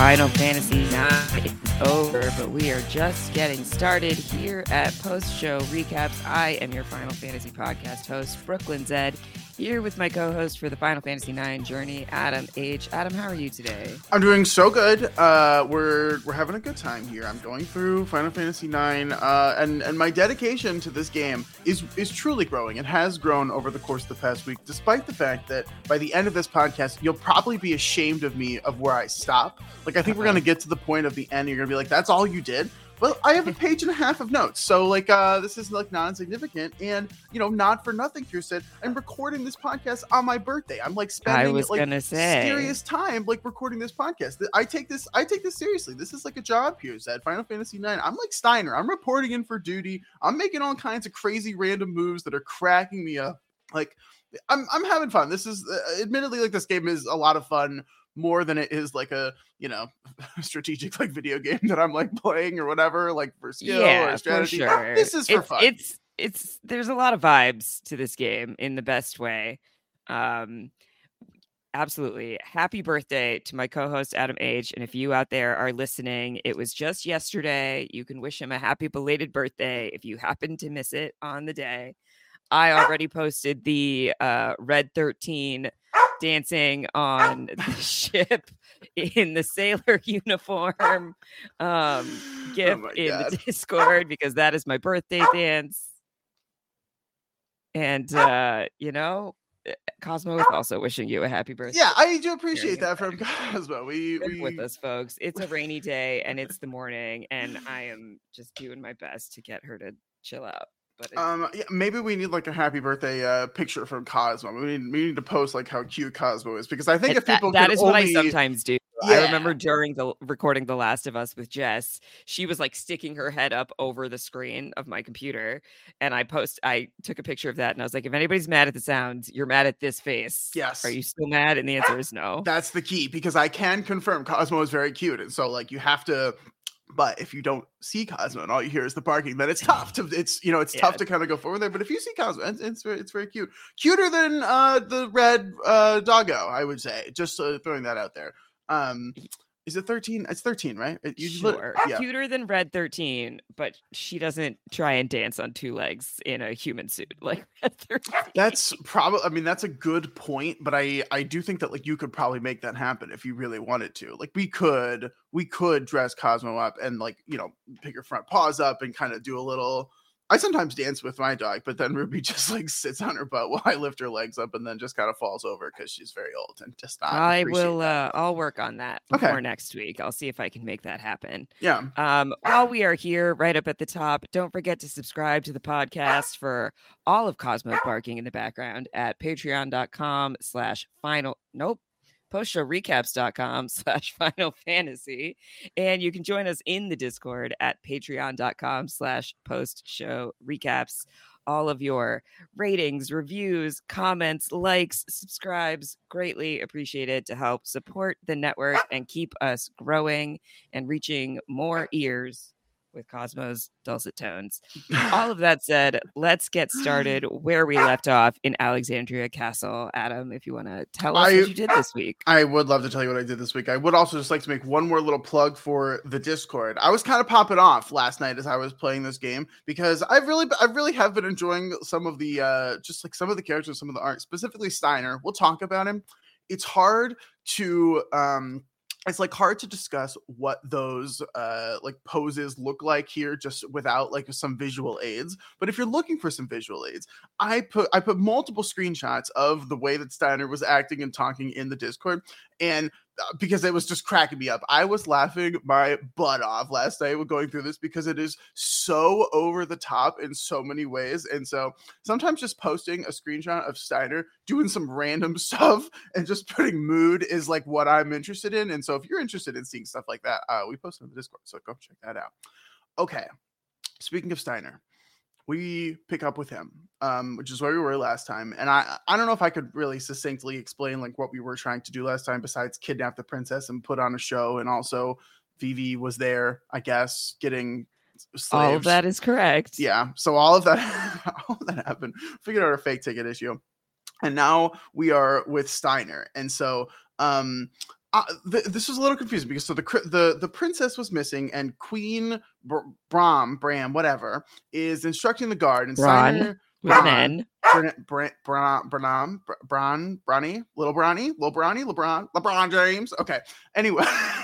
Final Fantasy IX is over, but we are just getting started here at Post Show Recaps. I am your Final Fantasy podcast host, Brooklyn Zed, here with my co-host for the Final Fantasy IX journey, Adam H. Adam, how are you today? I'm doing so good. We're having a good time here. I'm going through Final Fantasy IX, and my dedication to this game is truly growing. It has grown over the course of the past week, despite the fact that by the end of this podcast, you'll probably be ashamed of me of where I stop. Like, I think we're going to get to the point of the end, and you're going to be like, that's all you did? Well, I have a page and a half of notes, so this is like non-significant, and not for nothing. Kirsten, I'm recording this podcast on my birthday. I'm like spending serious time like recording this podcast. I take this seriously. This is like a job here at Final Fantasy IX. I'm like Steiner. I'm reporting in for duty. I'm making all kinds of crazy random moves that are cracking me up. Like, I'm having fun. This is admittedly like this game is a lot of fun. More than it is like a strategic like video game that I'm like playing or whatever, like for skill or strategy. For sure. This is for fun. It's there's a lot of vibes to this game in the best way. Absolutely. Happy birthday to my co-host Adam H. And if you out there are listening, it was just yesterday. You can wish him a happy belated birthday if you happen to miss it on the day. I already posted the Red 13 dancing on the ship in the sailor uniform gif in the Discord because that is my birthday dance. And Cosmo is also wishing you a happy birthday. Yeah, I do appreciate that from Cosmo. We with us, folks. It's a rainy day and it's the morning, and I am just doing my best to get her to chill out. But maybe we need like a happy birthday picture from Cosmo. We need to post like how cute Cosmo is, because I think if people that is what I sometimes do. Yeah. I remember during the recording The Last of Us with Jess, she was like sticking her head up over the screen of my computer, and I took a picture of that, and I was like, if anybody's mad at the sound, you're mad at this face. Yes. Are you still mad? And the answer is no. That's the key, because I can confirm Cosmo is very cute, and so like you have to. But if you don't see Cosmo and all you hear is the barking, then it's tough to tough to kind of go forward there. But if you see Cosmo, it's very cute, cuter than the red doggo, I would say. Just throwing that out there. Is it 13? It's 13, right? Sure. Cuter than Red 13, but she doesn't try and dance on two legs in a human suit like Red 13. That's probably, I mean, that's a good point, but I do think that like you could probably make that happen if you really wanted to. Like we could dress Cosmo up and like, pick her front paws up and kind of do a little. I sometimes dance with my dog, but then Ruby just like sits on her butt while I lift her legs up and then just kind of falls over because she's very old and just not. I'll work on that before next week. I'll see if I can make that happen. Yeah. While we are here, right up at the top, don't forget to subscribe to the podcast for all of Cosmo barking in the background at postshowrecaps.com/Final Fantasy. And you can join us in the Discord at patreon.com/postshow-recaps. All of your ratings, reviews, comments, likes, subscribes, greatly appreciated to help support the network and keep us growing and reaching more ears with Cosmo's dulcet tones. All of that said, let's get started where we left off in Alexandria Castle. Adam, if you want to tell us what you did this week. I would love to tell you what I did this week. I would also just like to make one more little plug for the Discord. I was kind of popping off last night as I was playing this game because I really have been enjoying some of the just like some of the characters, some of the art, specifically Steiner. We'll talk about him. It's hard to it's like hard to discuss what those like poses look like here just without like some visual aids. But if you're looking for some visual aids, I put multiple screenshots of the way that Steiner was acting and talking in the Discord, and because it was just cracking me up. I was laughing my butt off last night with going through this because it is so over the top in so many ways. And so sometimes just posting a screenshot of Steiner doing some random stuff and just putting mood is like what I'm interested in. And so if you're interested in seeing stuff like that, we post it on the Discord, so go check that out. Okay, speaking of Steiner, we pick up with him, which is where we were last time. And I don't know if I could really succinctly explain like what we were trying to do last time besides kidnap the princess and put on a show. And also Vivi was there, I guess, getting slaves. All of that is correct. Yeah. So all of that happened. Figured out a fake ticket issue. And now we are with Steiner. And so This was a little confusing because the princess was missing, and Queen Bram, whatever, is instructing the guard, and Bron with an N. LeBron James. Okay. Anyway.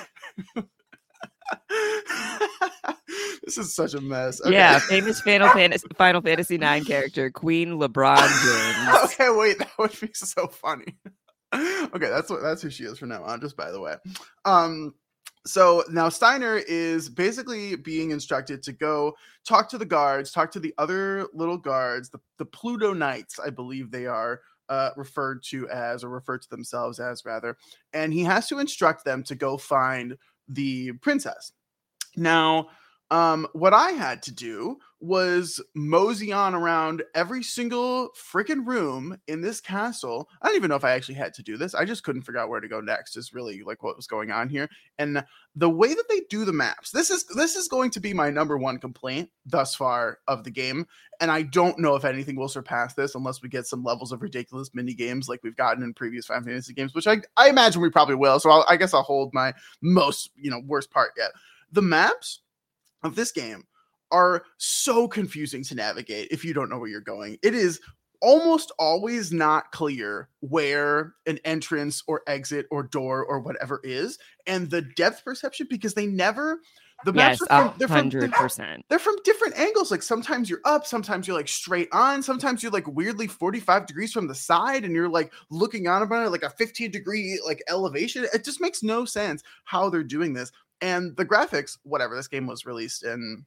This is such a mess. Okay. Yeah, famous Final Fantasy IX character, Queen LeBron James. Okay, wait, that would be so funny. Okay, that's who she is from now on, just by the way. So now Steiner is basically being instructed to go talk to the guards, talk to the other little guards, the Pluto Knights, I believe they are referred to themselves as, rather. And he has to instruct them to go find the princess. Now, what I had to do was mosey on around every single freaking room in this castle. I don't even know if I actually had to do this. I just couldn't figure out where to go next, is really like what was going on here. And the way that they do the maps, this is going to be my number one complaint thus far of the game. And I don't know if anything will surpass this unless we get some levels of ridiculous mini games like we've gotten in previous Final Fantasy games, which I imagine we probably will. So I guess I'll hold my most, worst part yet. The maps of this game are so confusing to navigate if you don't know where you're going. It is almost always not clear where an entrance or exit or door or whatever is, and the depth perception, because they never the maps are from, 100%. They're from different angles. Like sometimes you're up, sometimes you're like straight on, sometimes you're like weirdly 45 degrees from the side, and you're like looking on about it like a 15-degree like elevation. It just makes no sense how they're doing this. And the graphics, whatever, this game was released in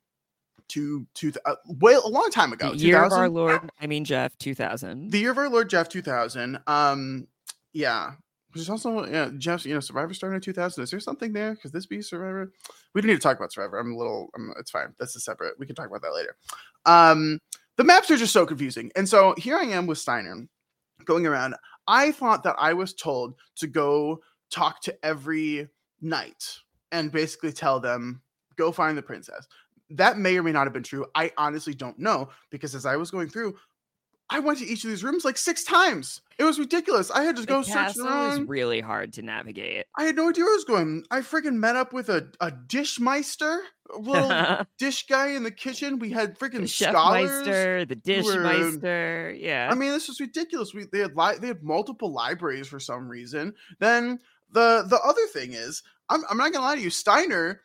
a long time ago. The year of our Lord, Jeff, 2000. The year of our Lord, Jeff, 2000. Yeah. Which is also, Jeff, Survivor started in 2000. Is there something there? Could this be Survivor? We don't need to talk about Survivor. It's fine. That's a separate, we can talk about that later. The maps are just so confusing. And so here I am with Steiner going around. I thought that I was told to go talk to every knight and basically tell them, go find the princess. That may or may not have been true. I honestly don't know, because as I was going through, I went to each of these rooms like 6 times. It was ridiculous. I had to go search around. It was really hard to navigate. I had no idea where I was going. I freaking met up with a dishmeister, a little dish guy in the kitchen. We had freaking scholars. The dishmeister. Yeah. I mean, this was ridiculous. They had multiple libraries for some reason. Then the other thing is, I'm not gonna lie to you, Steiner,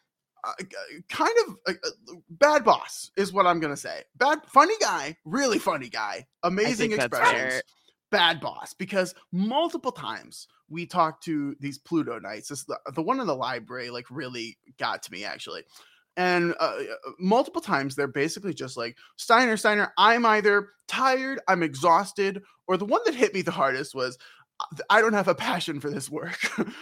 kind of bad boss is what I'm gonna say. Funny guy, really funny guy, amazing expressions. Bad boss, because multiple times we talked to these Pluto Knights. The one in the library like really got to me, actually. And multiple times they're basically just like, Steiner, I'm either tired, I'm exhausted, or the one that hit me the hardest was, I don't have a passion for this work.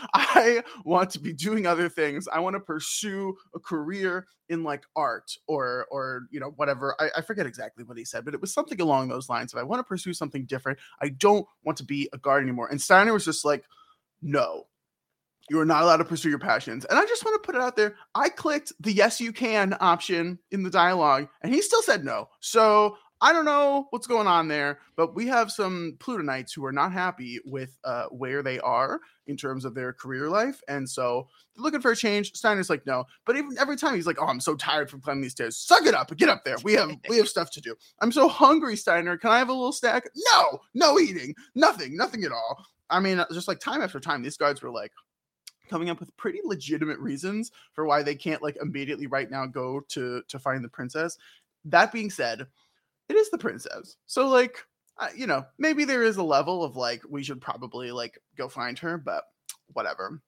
I want to be doing other things. I want to pursue a career in like art or whatever. I forget exactly what he said, but it was something along those lines. If I want to pursue something different, I don't want to be a guard anymore. And Steiner was just like, no, you are not allowed to pursue your passions. And I just want to put it out there. I clicked the yes, you can option in the dialogue, and he still said no. So I don't know what's going on there, but we have some Pluto Knights who are not happy with where they are in terms of their career life. And so they're looking for a change. Steiner's like, no. But even every time he's like, oh, I'm so tired from climbing these stairs. Suck it up. Get up there. We have stuff to do. I'm so hungry, Steiner. Can I have a little snack? No eating. Nothing at all. I mean, just like time after time, these guards were like coming up with pretty legitimate reasons for why they can't like immediately right now go to find the princess. That being said, it is the princess. So like, maybe there is a level of like, we should probably like go find her, but whatever.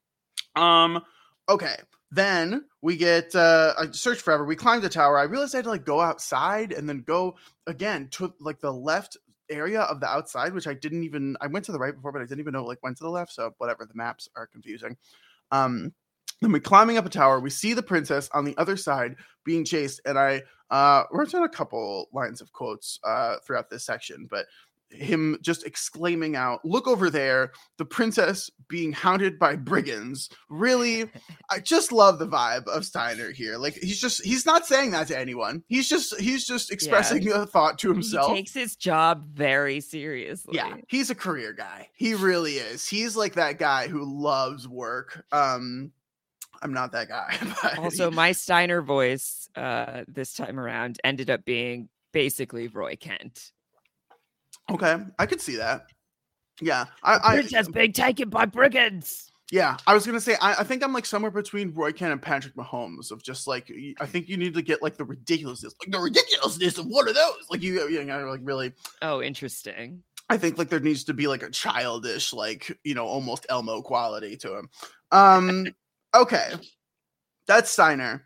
Okay. Then we get, I searched forever. We climbed the tower. I realized I had to like go outside and then go again to like the left area of the outside, which I went to the right before, but I didn't even know like went to the left. So whatever, the maps are confusing. Then we're climbing up a tower. We see the princess on the other side being chased. And I wrote down a couple lines of quotes throughout this section. But him just exclaiming out, "Look over there, the princess being hounded by brigands." Really, I just love the vibe of Steiner here. Like he's not saying that to anyone. He's just expressing a thought to himself. He takes his job very seriously. Yeah, he's a career guy. He really is. He's like that guy who loves work. I'm not that guy. Also, my Steiner voice this time around ended up being basically Roy Kent. Okay, I could see that. Yeah, Princess being taken by brigands. Yeah, I was gonna say I think I'm like somewhere between Roy Kent and Patrick Mahomes of just like I think you need to get like the ridiculousness of one of those. Like you know, like really. Oh, interesting. I think like there needs to be like a childish, like, you know, almost Elmo quality to him. Okay, that's Steiner.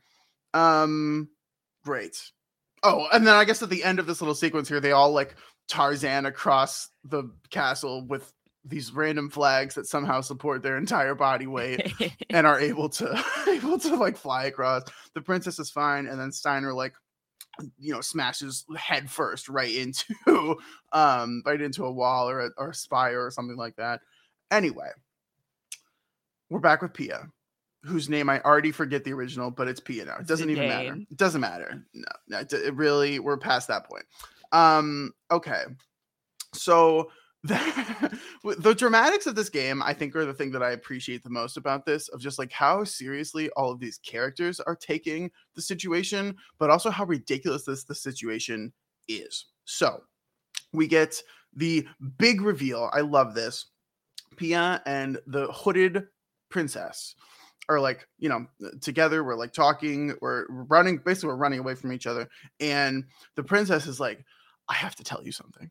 Great. Oh, and then I guess at the end of this little sequence here, they all like Tarzan across the castle with these random flags that somehow support their entire body weight and are able to like fly across. The princess is fine, and then Steiner like, you know, smashes head first right into a wall or a spire or something like that. Anyway, we're back with Pia, whose name I already forget the original, but it's Pia now. It doesn't even matter. It doesn't matter. No, it really, we're past that point. Okay. So the dramatics of this game, I think, are the thing that I appreciate the most about this, of just like how seriously all of these characters are taking the situation, but also how ridiculous the situation is. So we get the big reveal. I love this. Pia and the hooded princess are like, you know, together. We're like talking, we're running away from each other. And the princess is like, "I have to tell you something.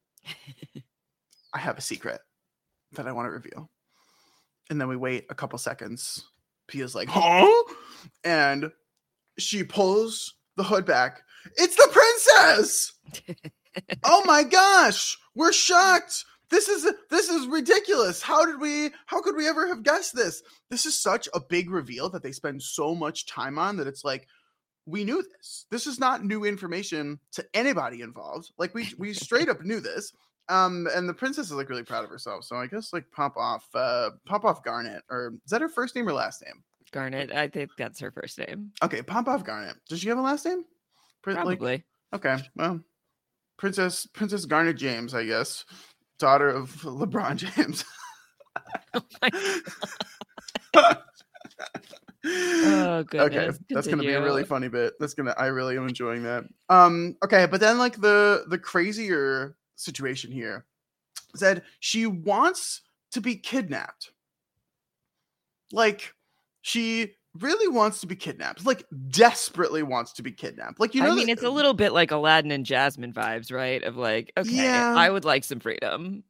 I have a secret that I want to reveal." And then we wait a couple seconds. Pia's like, "Huh?" And she pulls the hood back. It's the princess. Oh my gosh. We're shocked. This is ridiculous. How could we ever have guessed this? This is such a big reveal that they spend so much time on that it's like, we knew this. This is not new information to anybody involved. Like we straight up knew this. And the princess is like really proud of herself. So I guess like pop off Garnet, or is that her first name or last name? Garnet. I think that's her first name. Okay, pop off Garnet. Does she have a last name? Probably. Like, okay, well, Princess Garnet James, I guess, daughter of LeBron James. Oh my God. Oh, goodness. Okay, that's gonna be a really funny bit. I really am enjoying that. Okay, but then like the crazier situation here said she wants to be kidnapped. Like she really wants to be kidnapped, like desperately wants to be kidnapped. Like, you know, I mean, it's a little bit like Aladdin and Jasmine vibes, right? Of like, okay, yeah, I would like some freedom.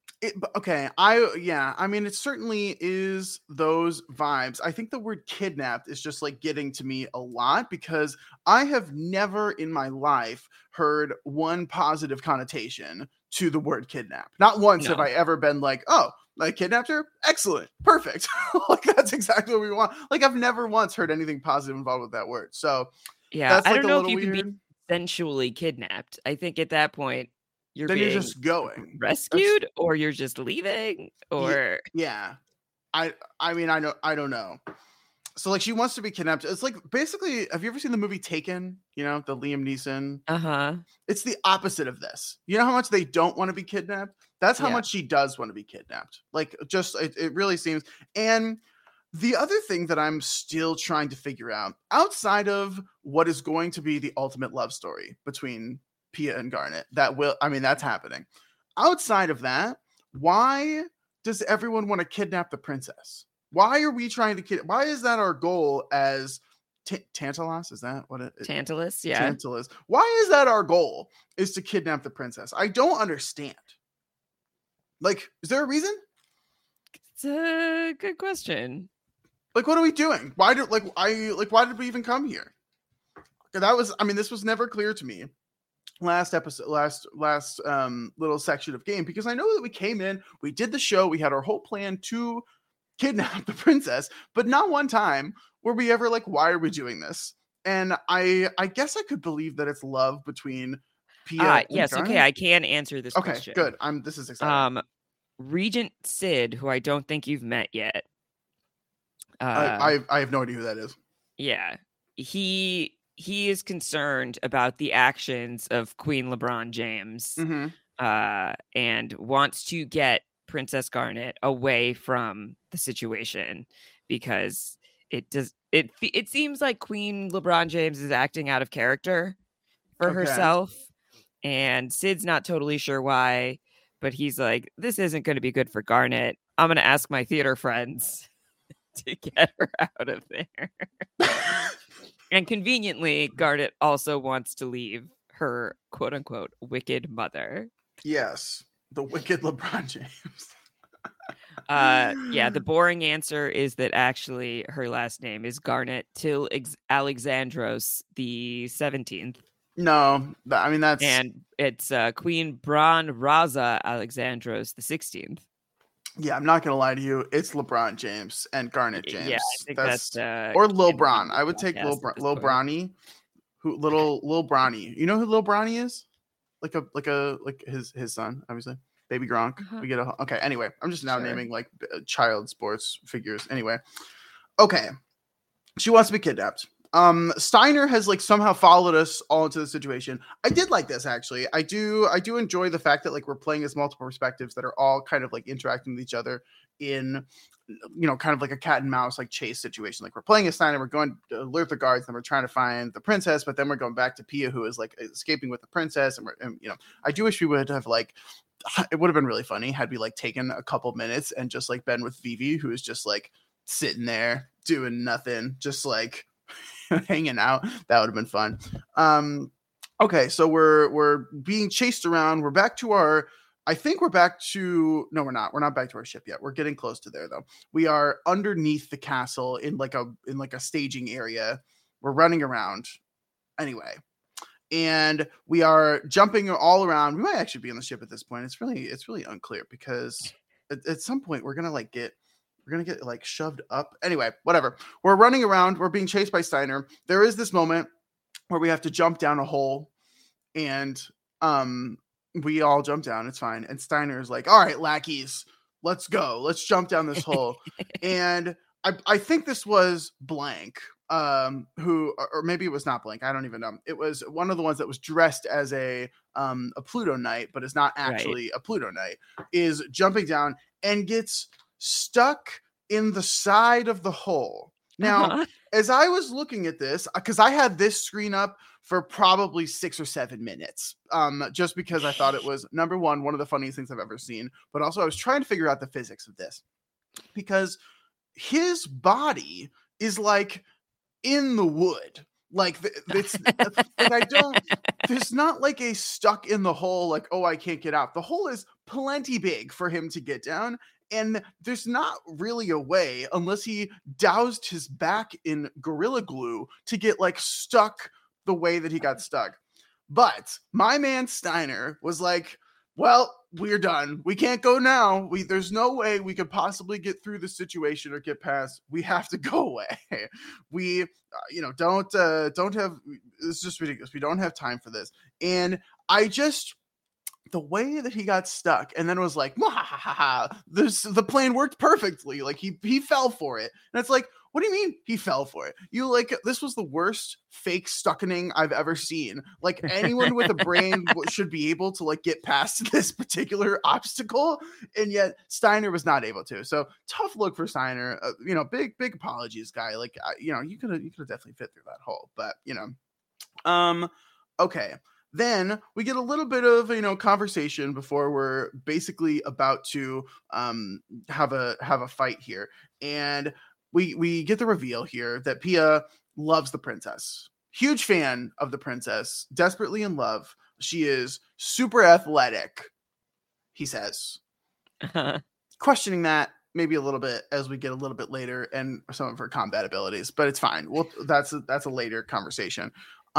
I mean, it certainly is those vibes. I think the word kidnapped is just like getting to me a lot, because I have never in my life heard one positive connotation to the word kidnap. Not once have I ever been like, oh, I kidnapped her? Excellent. Perfect. Like, that's exactly what we want. Like, I've never once heard anything positive involved with that word. So yeah, that's, like, I don't know if you can be sensually kidnapped. I think at that point, you're just going rescued, or you're just leaving, or yeah. I mean, I don't know. So like, she wants to be kidnapped. It's like, basically, have you ever seen the movie Taken? You know, the Liam Neeson. It's the opposite of this. You know how much they don't want to be kidnapped? That's how much she does want to be kidnapped. Like, just it really seems. And the other thing that I'm still trying to figure out, outside of what is going to be the ultimate love story between Pia and Garnet, that's happening. Outside of that, why does everyone want to kidnap the princess? Why are we trying to why is that our goal as Tantalus? Is that what it is? Tantalus, yeah. Tantalus. Why is that our goal, is to kidnap the princess? I don't understand. Like, is there a reason? It's a good question. Like, what are we doing? Why did we even come here? This was never clear to me last little section of game, because I know that we came in, we did the show, we had our whole plan to kidnap the princess, but not one time were we ever like, why are we doing this? And I guess I could believe that it's love between Pia and Yes, okay, Garnet? I can answer this Okay, question. good. This is exciting. Regent Sid, who I don't think you've met yet. I have no idea who that is. Yeah. He is concerned about the actions of Queen LeBron James. Mm-hmm. And wants to get Princess Garnet away from the situation because it seems like Queen LeBron James is acting out of character for herself, and Sid's not totally sure why, but he's like, this isn't going to be good for Garnet. I'm going to ask my theater friends to get her out of there. And conveniently, Garnet also wants to leave her quote unquote wicked mother. Yes, the wicked LeBron James. Yeah, the boring answer is that actually her last name is Garnet till Alexandros the 17th. No, I mean that's and it's Queen Bron Raza Alexandros the 16th. Yeah, I'm not gonna lie to you. It's LeBron James and Garnet James. Yeah, I think that's or Lil Bron. I would take Lil Bronny. Lil Bronny. You know who Lil Bronny is? Like his son, obviously. Baby Gronk. Uh-huh. We get okay. Anyway, I'm just now naming like child sports figures. Anyway, okay. She wants to be kidnapped. Steiner has like somehow followed us all into the situation. I did like this actually. I do enjoy the fact that like we're playing as multiple perspectives that are all kind of like interacting with each other in, you know, kind of like a cat and mouse like chase situation. Like we're playing as Steiner, we're going to alert the guards, and we're trying to find the princess, but then we're going back to Pia, who is like escaping with the princess, and you know, I do wish we would have like. It would have been really funny had we like taken a couple minutes and just like been with Vivi, who is just like sitting there doing nothing, just like hanging out. That would have been fun. Okay, so we're being chased around. We're back to our. I think we're back to. No, we're not. We're not back to our ship yet. We're getting close to there though. We are underneath the castle in like a staging area. We're running around. Anyway. And we are jumping all around. We might actually be on the ship at this point. It's really unclear because at some point we're gonna get like shoved up. Anyway, whatever. We're running around. We're being chased by Steiner. There is this moment where we have to jump down a hole, and we all jump down. It's fine. And Steiner is like, "All right, lackeys, let's go. Let's jump down this hole." And I think this was Blank. Who, or maybe it was not Blank. I don't even know. It was one of the ones that was dressed as a Pluto Knight, but is not actually a Pluto Knight, is jumping down and gets stuck in the side of the hole. Now, as I was looking at this, because I had this screen up for probably 6 or 7 minutes, just because I thought it was, number one of the funniest things I've ever seen, but also I was trying to figure out the physics of this, because his body is like in the wood. Like it's like there's not like a stuck in the hole, like, oh, I can't get out. The hole is plenty big for him to get down. And there's not really a way, unless he doused his back in Gorilla Glue, to get like stuck the way that he got stuck. But my man Steiner was like, well, we're done. We can't go now. There's no way we could possibly get through the situation or get past. We have to go away. We, don't have. It's just ridiculous. We don't have time for this. And the way that he got stuck and then was like, the plan worked perfectly. Like he fell for it. And it's like, what do you mean he fell for it? This was the worst fake stuckening I've ever seen. Like anyone with a brain should be able to like get past this particular obstacle. And yet Steiner was not able to. So tough look for Steiner. Big apologies, guy. Like, you could have definitely fit through that hole, but okay. Then we get a little bit of conversation before we're basically about to have a fight here, and we get the reveal here that Pia loves the princess. Huge fan of the princess, desperately in love. She is super athletic, he says. Questioning that maybe a little bit as we get a little bit later and some of her combat abilities, but it's fine. Well, that's a later conversation.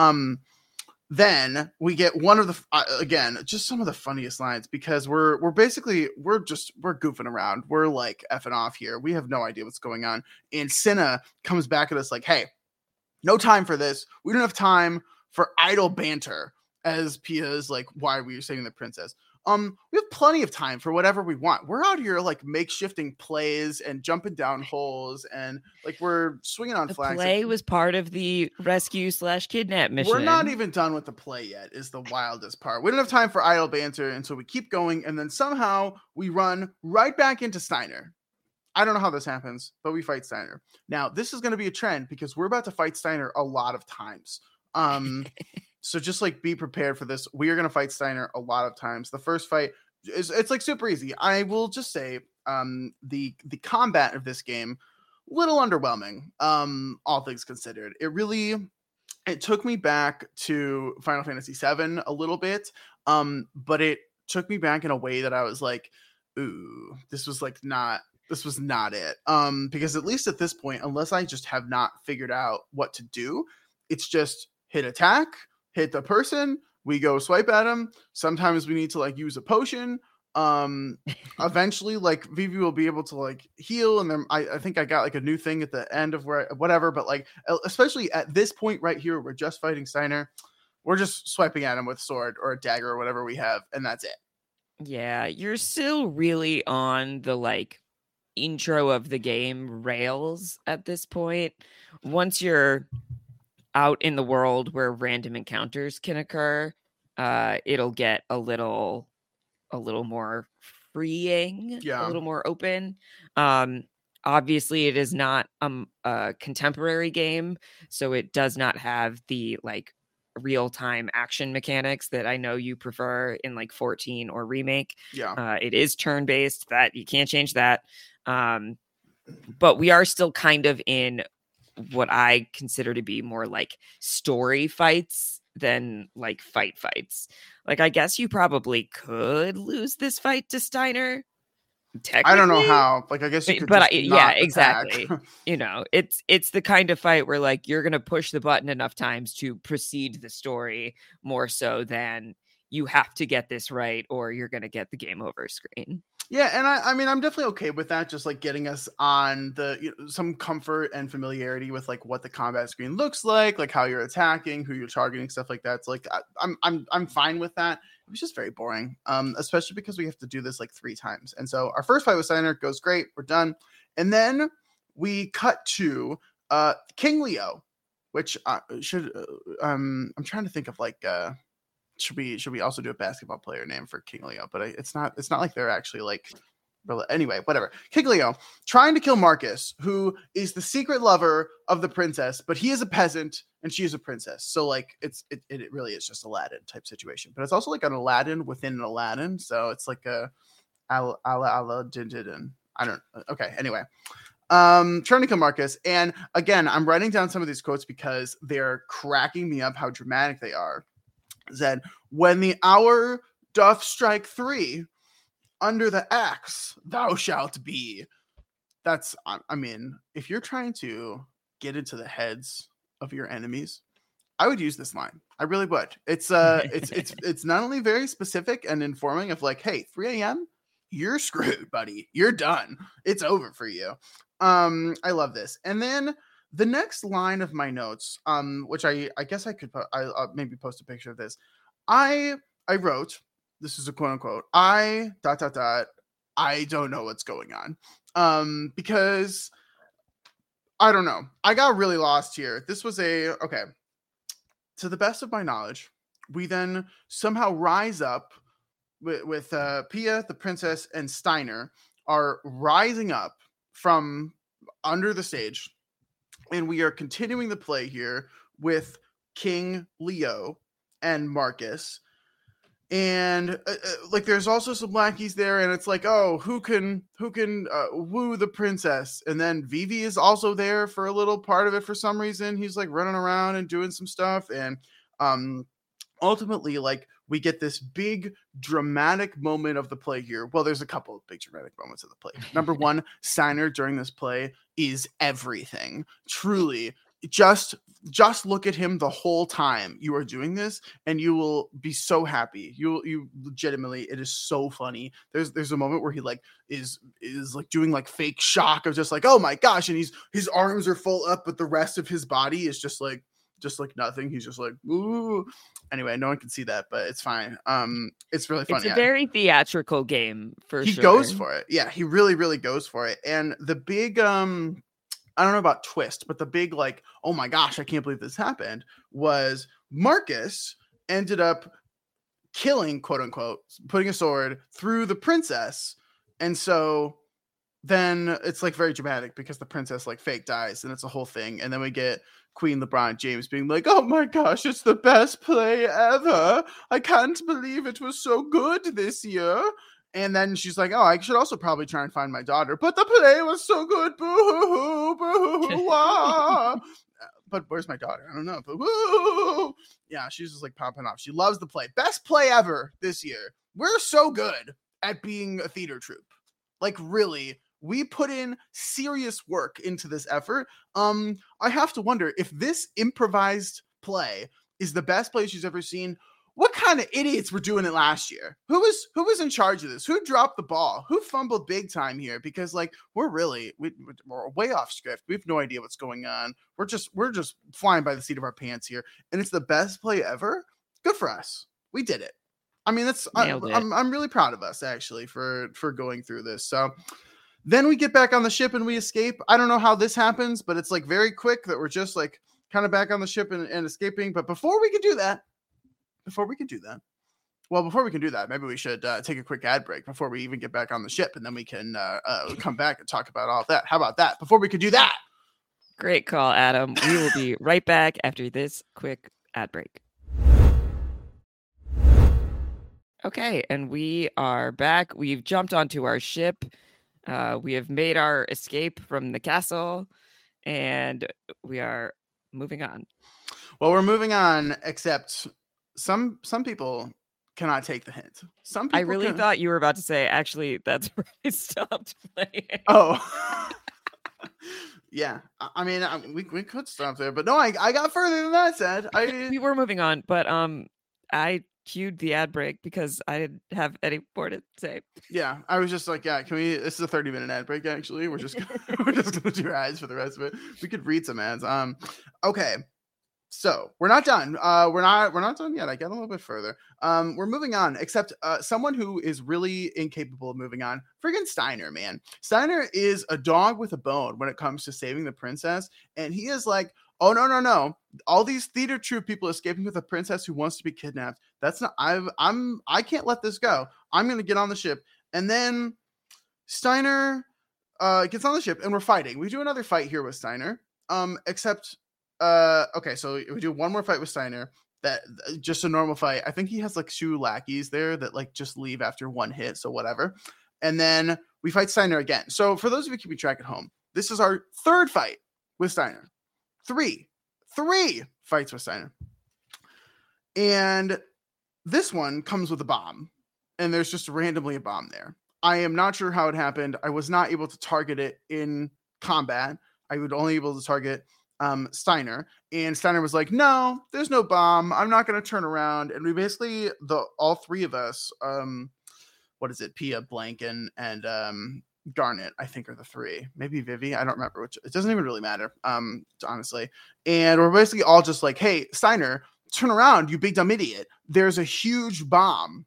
Then we get one of the again, just some of the funniest lines, because we're goofing around. We're like effing off here. We have no idea what's going on. And Cinna comes back at us like, hey, no time for this. We don't have time for idle banter. as Pia is like, why are we saving the princess? We have plenty of time for whatever we want. We're out here like makeshifting plays and jumping down holes, and like we're swinging on The flags. play was part of the rescue/kidnap mission. We're not even done with the play yet, is the wildest part. We don't have time for idle banter, and so we keep going, and then somehow we run right back into Steiner. I don't know how this happens, but we fight Steiner. Now, this is going to be a trend because we're about to fight Steiner a lot of times. So just like be prepared for this. We are going to fight Steiner a lot of times. The first fight it's like super easy. I will just say the combat of this game, little underwhelming, all things considered. It took me back to Final Fantasy VII a little bit, but it took me back in a way that I was like, ooh, this was not it. Because at least at this point, unless I just have not figured out what to do, it's just hit attack, hit the person, we go swipe at them. Sometimes we need to like use a potion. Eventually like Vivi will be able to like heal, and then I think I got like a new thing at the end of whatever, but like especially at this point right here, we're just fighting Steiner. We're just swiping at him with sword or a dagger or whatever we have, and that's it. Yeah, you're still really on the like intro of the game rails at this point. Once you're out in the world where random encounters can occur, it'll get a little more freeing, a little more open. Obviously it is not a contemporary game, so it does not have the like real-time action mechanics that I know you prefer in like 14 or Remake. It is turn-based, that you can't change that. But we are still kind of in what I consider to be more like story fights than like fights. Like, I guess you probably could lose this fight to Steiner. I don't know how. Like, I guess you could, but yeah, exactly. You know, it's the kind of fight where like you're gonna push the button enough times to proceed the story more so than you have to get this right or you're gonna get the game over screen. Yeah, and I mean, I'm definitely okay with that. Just like getting us on some comfort and familiarity with like what the combat screen looks like how you're attacking, who you're targeting, stuff like that. So like, I'm fine with that. It was just very boring, especially because we have to do this like 3 times. And so our first fight with Steiner goes great. We're done, and then we cut to King Leo, which I'm trying to think of like. Should we also do a basketball player name for King Leo? But it's not like they're actually like, anyway, whatever. King Leo trying to kill Marcus, who is the secret lover of the princess, but he is a peasant and she is a princess. So like it really is just Aladdin type situation, but it's also like an Aladdin within an Aladdin. So it's like a Aladdin. I don't. Okay. Anyway. Trying to kill Marcus, and again, I'm writing down some of these quotes because they're cracking me up how dramatic they are. Said, when the hour doth strike 3, under the axe thou shalt be. That's, I mean, if you're trying to get into the heads of your enemies, I would use this line. I really would. It's not only very specific and informing of like, hey, 3 a.m., you're screwed, buddy. You're done. It's over for you. I love this. And then the next line of my notes, which I guess I could I'll maybe post a picture of this. I wrote, this is a quote unquote, I don't know what's going on. Because I don't know. I got really lost here. This was okay. To the best of my knowledge, we then somehow rise up with Pia, the princess, and Steiner are rising up from under the stage. And we are continuing the play here with King Leo and Marcus. And like there's also some lackeys there, and it's like, oh, who can woo the princess? And then Vivi is also there for a little part of it for some reason. He's like running around and doing some stuff, and ultimately, like, we get this big dramatic moment of the play here. Well, there's a couple of big dramatic moments of the play. Number one, Steiner during this play is everything. Truly, just look at him the whole time you are doing this, and you will be so happy. You legitimately, it is so funny. There's a moment where he like is like doing like fake shock of just like, oh my gosh, and his arms are full up, but the rest of his body is just like just like nothing. He's just like, ooh. Anyway, no one can see that, but it's fine. It's really funny. It's a very theatrical game for he sure. He goes for it. Yeah, he really, really goes for it. And the big, I don't know about twist, but the big like, oh my gosh, I can't believe this happened, was Marcus ended up killing, quote unquote, putting a sword through the princess. And so then it's like very dramatic because the princess like fake dies and it's a whole thing. And then we get Queen LeBron James being like, oh my gosh, it's the best play ever. I can't believe it was so good this year. And then she's like, oh, I should also probably try and find my daughter. But the play was so good. Boo-hoo-hoo, boo-hoo-hoo, wah. But where's my daughter? I don't know. But woo! Yeah, she's just like popping off. She loves the play. Best play ever this year. We're so good at being a theater troupe. Like really, we put in serious work into this effort. I have to wonder if this improvised play is the best play she's ever seen. What kind of idiots were doing it last year? Who was in charge of this? Who dropped the ball? Who fumbled big time here? Because like we're way off script. We have no idea what's going on. We're just flying by the seat of our pants here, and it's the best play ever. Good for us. We did it. I mean, I'm really proud of us actually for going through this. So then we get back on the ship and we escape. I don't know how this happens, but it's like very quick that we're just like kind of back on the ship and escaping. But before we can do that, maybe we should take a quick ad break before we even get back on the ship, and then we can come back and talk about all that. How about that? Before we could do that. Great call, Adam. We will be right back after this quick ad break. Okay, and we are back. We've jumped onto our ship. We have made our escape from the castle, and we are moving on. Well, we're moving on, except some people cannot take the hint. Some people I really thought you were about to say, actually, that's where I stopped playing. Oh. Yeah. I mean, we could stop there, but no, I got further than that said. We were moving on, but I cued the ad break because I didn't have any more to say. Yeah, I was just like, yeah, can we? This is a 30-minute ad break. Actually, we're just gonna do ads for the rest of it. We could read some ads. Okay. So we're not done. We're not done yet. I get a little bit further. We're moving on, except someone who is really incapable of moving on. Friggin' Steiner, man. Steiner is a dog with a bone when it comes to saving the princess, and he is like, oh no. All these theater troupe people escaping with a princess who wants to be kidnapped. That's not. I can't let this go. I'm gonna get on the ship, and then Steiner gets on the ship, and we're fighting. We do another fight here with Steiner. Except. Okay, so we do one more fight with Steiner. That just a normal fight. I think he has like 2 lackeys there that like just leave after 1 hit, so whatever. And then we fight Steiner again. So for those of you keeping track at home, this is our 3rd fight with Steiner. 3 fights with Steiner. And this one comes with a bomb. And there's just randomly a bomb there. I am not sure how it happened. I was not able to target it in combat. I would only able to target Steiner, and Steiner was like, no, there's no bomb. I'm not going to turn around. And we basically, all 3 of us, what is it? Pia, Blank, and Garnet, I think are the 3. Maybe Vivi. I don't remember which. It doesn't even really matter, honestly. And we're basically all just like, hey, Steiner, turn around, you big dumb idiot. There's a huge bomb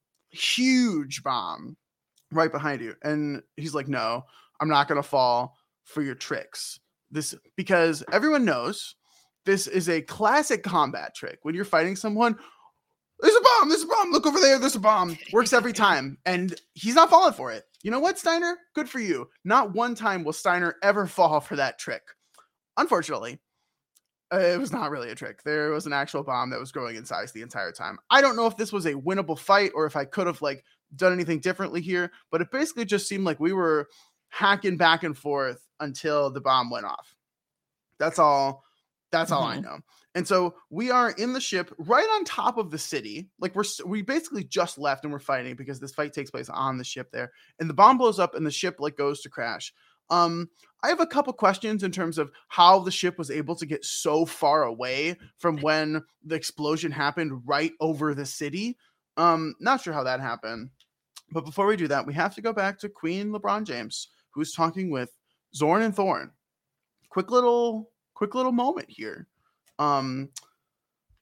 right behind you. And he's like, no, I'm not going to fall for your tricks. This, because everyone knows this is a classic combat trick. When you're fighting someone, there's a bomb, look over there, there's a bomb. Works every time. And he's not falling for it. You know what, Steiner? Good for you. Not one time will Steiner ever fall for that trick. Unfortunately, it was not really a trick. There was an actual bomb that was growing in size the entire time. I don't know if this was a winnable fight or if I could have like done anything differently here, but it basically just seemed like we were hacking back and forth until the bomb went off. That's all I know. And so we are in the ship right on top of the city. Like we basically just left and we're fighting because this fight takes place on the ship there. And the bomb blows up and the ship like goes to crash. I have a couple questions in terms of how the ship was able to get so far away from when the explosion happened right over the city. Not sure how that happened. But before we do that, we have to go back to Queen LeBron James, who's talking with Zorn and Thorn. Quick little moment here.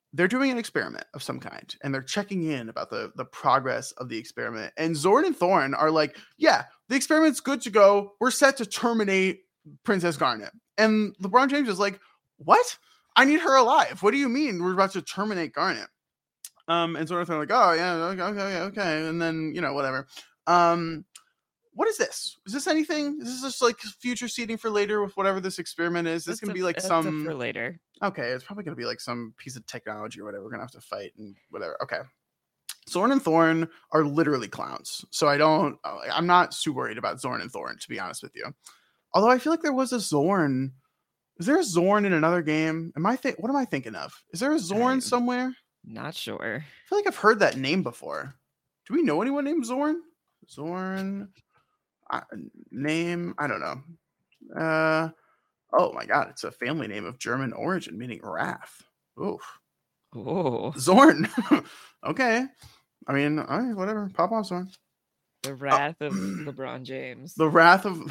they're doing an experiment of some kind, and they're checking in about the progress of the experiment. And Zorn and Thorn are like, yeah, the experiment's good to go. We're set to terminate Princess Garnet. And LeBron James is like, what? I need her alive. What do you mean we're about to terminate Garnet? And Zorn and Thorn are like, oh yeah, okay. And then, whatever. What is this? Is this anything? Is this just like future seeding for later with whatever this experiment is? This going to be like some for later. Okay, it's probably going to be like some piece of technology or whatever. We're going to have to fight and whatever. Okay. Zorn and Thorn are literally clowns. So I'm not too worried about Zorn and Thorn, to be honest with you. Although I feel like there was a Zorn. Is there a Zorn in another game? What am I thinking of? Is there a Zorn somewhere? Not sure. I feel like I've heard that name before. Do we know anyone named Zorn? Zorn. Name? I don't know. Oh my God, it's a family name of German origin, meaning wrath. Oof. Oh. Zorn. Okay. I mean, all right, whatever. Pop off, Zorn. The wrath of LeBron James. The wrath of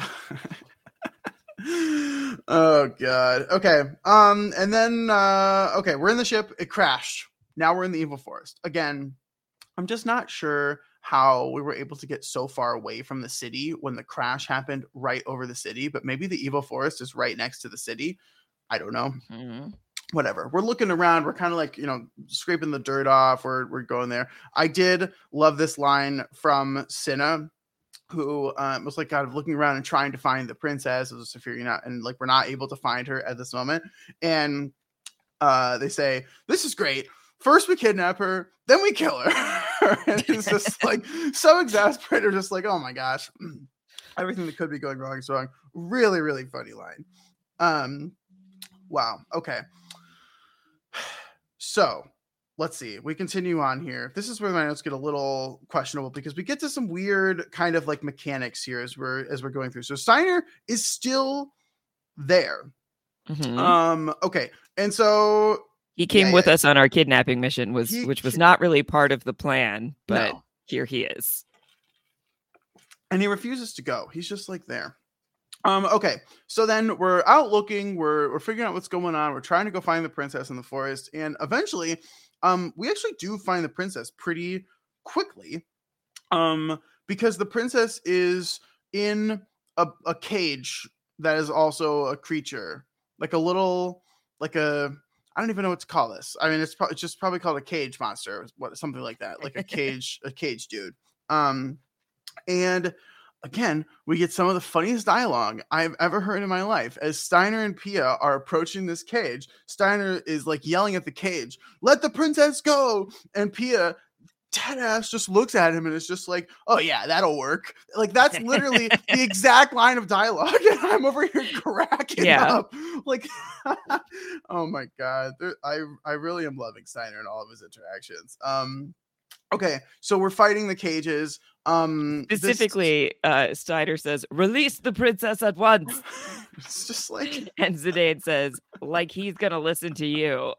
Oh God. Okay. And then okay, we're in the ship. It crashed. Now we're in the evil forest. Again, I'm just not sure how we were able to get so far away from the city when the crash happened right over the city, but maybe the evil forest is right next to the city. I don't know. Mm-hmm. Whatever. We're looking around. We're kind of like, scraping the dirt off. We're going there. I did love this line from Cinna, who was like kind of looking around and trying to find the princess. As if you're not, and like we're not able to find her at this moment. And they say, "This is great. First we kidnap her, then we kill her." And it's just like so exasperated, just like, oh my gosh, everything that could be going wrong is wrong. Really, really funny line. Wow. Okay. So let's see. We continue on here. This is where my notes get a little questionable because we get to some weird kind of like mechanics here as we're going through. So Steiner is still there. Mm-hmm. Okay. And so he came with us on our kidnapping mission, which was not really part of the plan, but here he is. And he refuses to go. He's just like there. Okay, so then we're out looking. We're figuring out what's going on. We're trying to go find the princess in the forest, and eventually, we actually do find the princess pretty quickly, because the princess is in a cage that is also a creature, like a little, like a. I don't even know what to call this. I mean, it's just probably called a cage monster, something like that, like a cage dude. And again, we get some of the funniest dialogue I've ever heard in my life. As Steiner and Pia are approaching this cage, Steiner is like yelling at the cage, "Let the princess go!" And Pia, dead ass, just looks at him and is just like, "Oh yeah, that'll work." Like that's literally the exact line of dialogue, and I'm over here cracking up. Like, oh my God, I really am loving Steiner and all of his interactions. Okay, so we're fighting the cages. Specifically, Steiner says, "Release the princess at once." It's just like, and Zidane says, "Like he's gonna listen to you."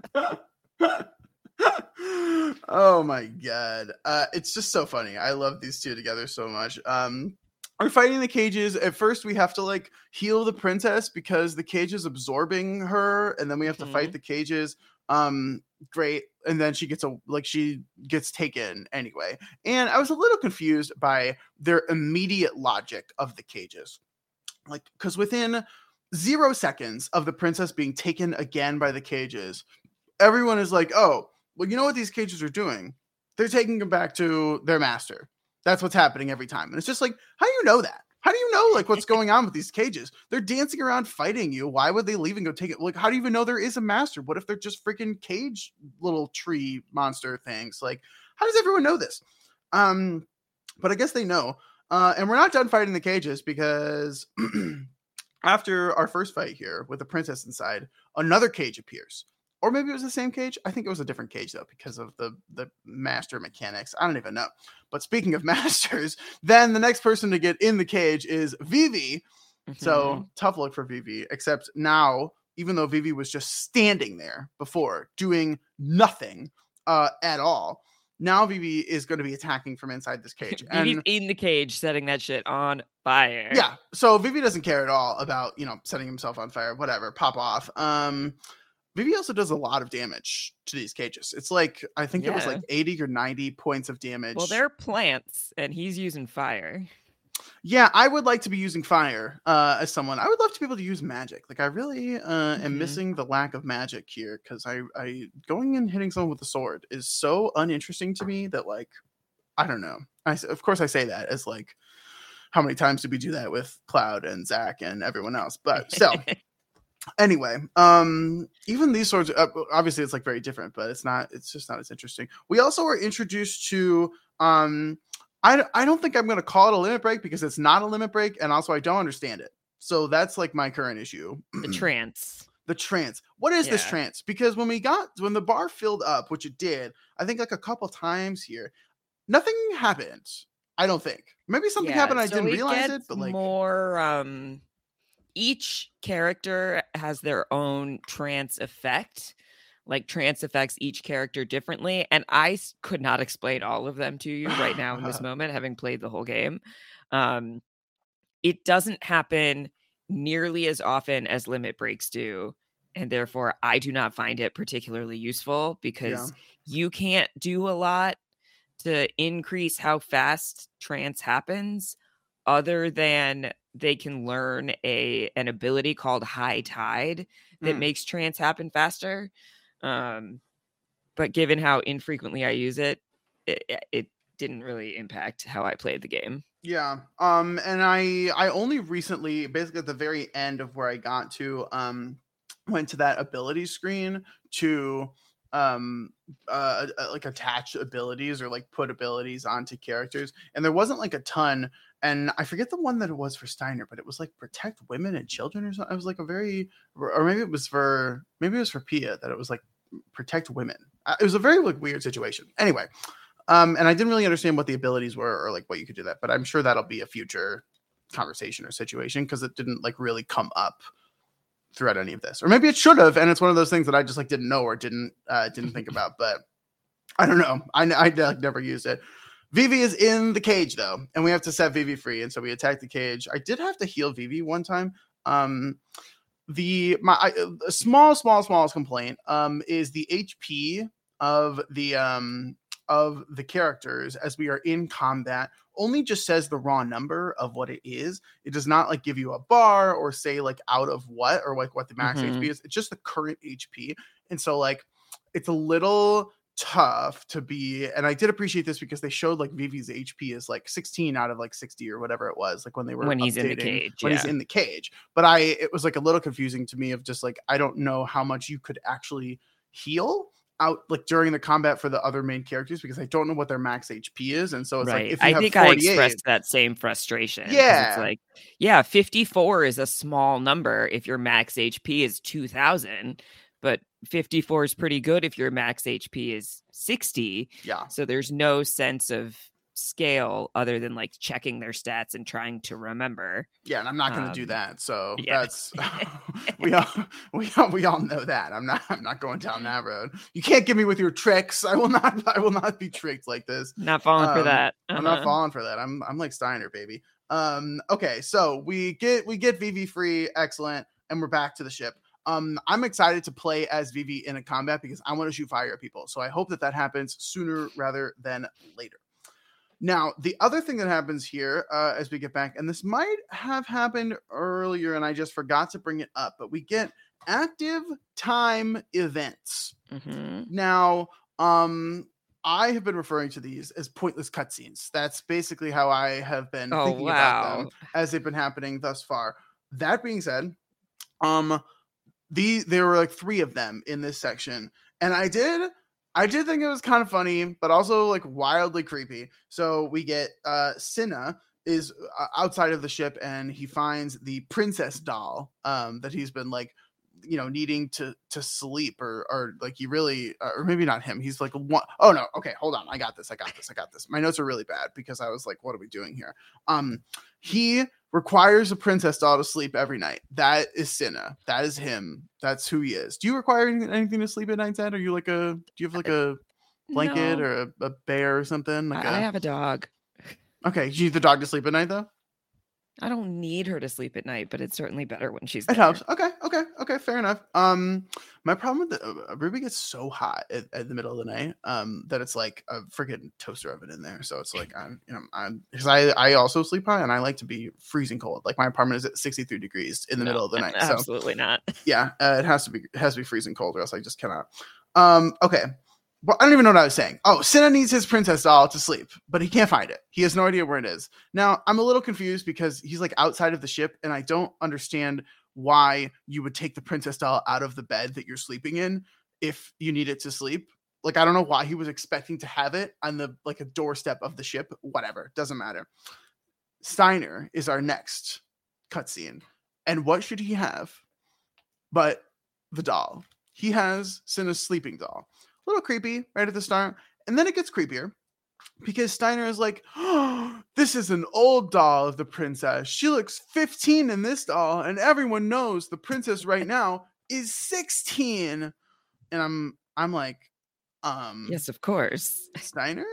Oh my God. It's just so funny. I love these two together so much. We're fighting the cages. At first we have to like heal the princess because the cage is absorbing her, and then we have to fight the cages. Great. And then she gets taken anyway. And I was a little confused by their immediate logic of the cages. Like, because within 0 seconds of the princess being taken again by the cages, everyone is like, oh, well, you know what these cages are doing? They're taking them back to their master. That's what's happening every time. And it's just like, how do you know that? How do you know like what's going on with these cages? They're dancing around fighting you. Why would they leave and go take it? Like, how do you even know there is a master? What if they're just freaking cage little tree monster things? Like, how does everyone know this? But I guess they know. And we're not done fighting the cages because after our first fight here with the princess inside, another cage appears. Or maybe it was the same cage. I think it was a different cage, though, because of the master mechanics. I don't even know. But speaking of masters, then the next person to get in the cage is Vivi. Mm-hmm. So tough luck for Vivi, except now, even though Vivi was just standing there before doing nothing at all, now Vivi is going to be attacking from inside this cage. Vivi's in the cage, setting that shit on fire. Yeah. So Vivi doesn't care at all about, setting himself on fire, whatever, pop off. Vivi also does a lot of damage to these cages. It's like, I think it was like Yeah. 80 or 90 points of Well, damage. they're plants, and he's using fire. Yeah, I would like to be using fire as someone. I would love to be able to use magic. Like, I really am missing the lack of magic here, because I going and hitting someone with a sword is so uninteresting to me that, like, I don't know. Of course I say that as like, how many times did we do that with Cloud and Zach and everyone else? But still. Anyway, even these swords, obviously it's like very different, but it's just not as interesting. We also were introduced to I don't think I'm going to call it a limit break, because it's not a limit break, and also I don't understand it. So that's like my current issue. The trance. The trance. What is this trance? Because when the bar filled up, which it did, I think like a couple times here, nothing happened. I don't think. Maybe something happened. I didn't realize it, but like more. Each character has their own trance effect. Like, trance affects each character differently, and I could not explain all of them to you right now in this moment, having played the whole game. It doesn't happen nearly as often as limit breaks do, and therefore I do not find it particularly useful, because you can't do a lot to increase how fast trance happens, other than they can learn an ability called High Tide that makes trance happen faster. But given how infrequently I use it didn't really impact how I played the game. Yeah. And I only recently, basically at the very end of where I got to, went to that ability screen to like attach abilities or like put abilities onto characters, and there wasn't like a ton, and I forget the one that it was for Steiner, but it was like protect women and children or something. It was like or maybe it was for Pia, that it was like protect women. It was a very like weird situation. Anyway, and I didn't really understand what the abilities were or like what you could do that, but I'm sure that'll be a future conversation or situation, because it didn't like really come up throughout any of this, or maybe it should have, and it's one of those things that I just like didn't know or didn't think about. But I don't know. I like never used it. Vivi is in the cage though, and we have to set Vivi free, and so we attack the cage. I did have to heal Vivi one time. A smallest complaint is the HP of the characters as we are in combat only just says the raw number of what it is. It does not like give you a bar or say like out of what, or like what the max HP is. It's just the current HP. And so like it's a little tough to be, and I did appreciate this because they showed like Vivi's HP is like 16 out of like 60 or whatever it was, like when they were he's in the cage. He's in the cage. But it was like a little confusing to me of just like, I don't know how much you could actually heal out like during the combat for the other main characters, because I don't know what their max HP is. And so it's like, if you have 48, I expressed that same frustration. Yeah. It's like, 54 is a small number if your max HP is 2000, but 54 is pretty good if your max HP is 60. Yeah. So there's no sense of scale other than like checking their stats and trying to remember. Yeah, and I'm not going to do that. So that's we all know that. I'm not going down that road. You can't get me with your tricks. I will not be tricked like this. Not falling for that. I'm not falling for that. I'm like Steiner, baby. Okay, so we get Vivi free, excellent, and we're back to the ship. I'm excited to play as Vivi in a combat because I want to shoot fire at people. So I hope that happens sooner rather than later. Now, the other thing that happens here as we get back, and this might have happened earlier and I just forgot to bring it up, but we get active time events. Now, I have been referring to these as pointless cutscenes. That's basically how I have been thinking about them as they've been happening thus far. That being said, there were like 3 of them in this section, and I did think it was kind of funny, but also like wildly creepy. So we get Cinna is outside of the ship, and he finds the princess doll that he's been like, needing to sleep, or like he really, or maybe not him. He's like, oh no, okay, hold on, I got this. My notes are really bad because I was like, what are we doing here? He requires a princess doll to sleep every night. That is Cinna. That is him. That's who he is. Do you require anything to sleep at night, Ed? Are you like do you have like a blanket or a bear or something? I have a dog. Okay, you need the dog to sleep at night though? I don't need her to sleep at night, but it's certainly better when she's It there. helps. Okay, fair enough. My problem with the Ruby gets so hot at the middle of the night, that it's like a freaking toaster oven in there. So it's like I'm because I also sleep high and I like to be freezing cold. Like my apartment is at 63 degrees in the middle of the night. So Absolutely not. yeah, it has to be freezing cold, or else I just cannot. Okay. Well, I don't even know what I was saying. Oh, Cinna needs his princess doll to sleep, but he can't find it. He has no idea where it is. Now, I'm a little confused because he's like outside of the ship, and I don't understand why you would take the princess doll out of the bed that you're sleeping in if you need it to sleep. Like, I don't know why he was expecting to have it on the like a doorstep of the ship. Whatever, doesn't matter. Steiner is our next cutscene, and what should he have but the doll? He has Cinna's sleeping doll. A little creepy right at the start, and then it gets creepier because Steiner is like, oh, this is an old doll of the princess. She looks 15 in this doll, and everyone knows the princess right now is 16. And I'm like, yes, of course. Steiner,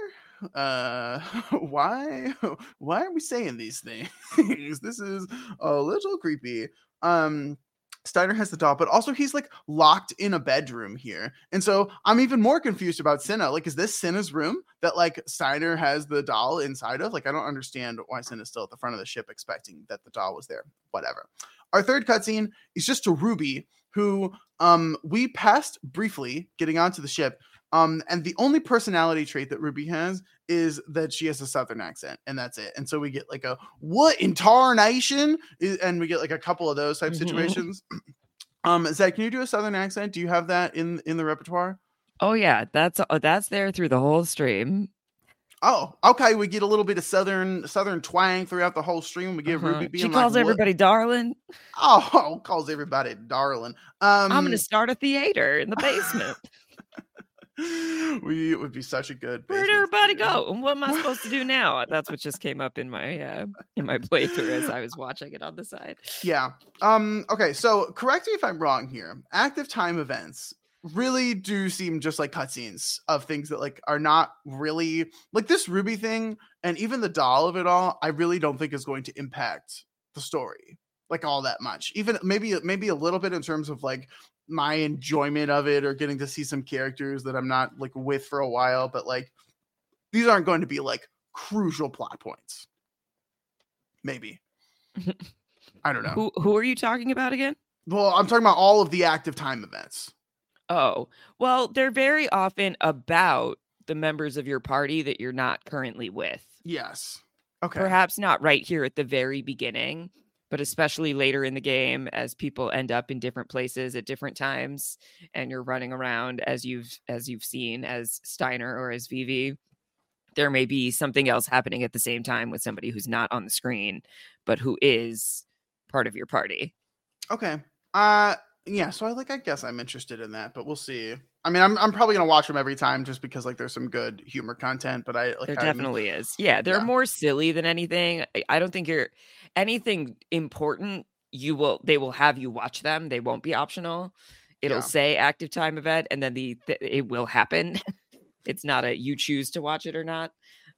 why are we saying these things? This is a little creepy. Steiner has the doll, but also he's like locked in a bedroom here. And so I'm even more confused about Cinna. Like, is this Cinna's room that like Steiner has the doll inside of? Like, I don't understand why Cinna's still at the front of the ship expecting that the doll was there. Whatever. Our third cutscene is just to Ruby, who we passed briefly getting onto the ship. And the only personality trait that Ruby has is that she has a southern accent, and that's it. And so we get like a what in tarnation, and we get like a couple of those type situations. Zach, can you do a southern accent? Do you have that in the repertoire? Oh yeah, that's there through the whole stream. Oh, okay. We get a little bit of southern twang throughout the whole stream. We get Ruby being she calls like, everybody darling. Oh, calls everybody darling. I'm gonna start a theater in the basement. It would be such a good. Where'd everybody go? And what am I supposed to do now? That's what just came up in my playthrough as I was watching it on the side. Yeah. Okay. So correct me if I'm wrong here. Active time events really do seem just like cutscenes of things that like are not really like this Ruby thing, and even the doll of it all. I really don't think is going to impact the story like all that much. Even maybe a little bit in terms of like my enjoyment of it or getting to see some characters that I'm not like with for a while, but like these aren't going to be like crucial plot points. Maybe. I don't know. Who are you talking about again? Well, I'm talking about all of the active time events. Oh, well, they're very often about the members of your party that you're not currently with. Yes. Okay. Perhaps not right here at the very beginning, but especially later in the game as people end up in different places at different times and you're running around as you've seen as Steiner or as Vivi, there may be something else happening at the same time with somebody who's not on the screen, but who is part of your party. Okay. Yeah, so I guess I'm interested in that, but we'll see. I mean, I'm probably gonna watch them every time just because like there's some good humor content, but there definitely is. Yeah, they're more silly than anything. I don't think you're anything important. They will have you watch them. They won't be optional. It'll say active time event, and then it will happen. It's not a you choose to watch it or not.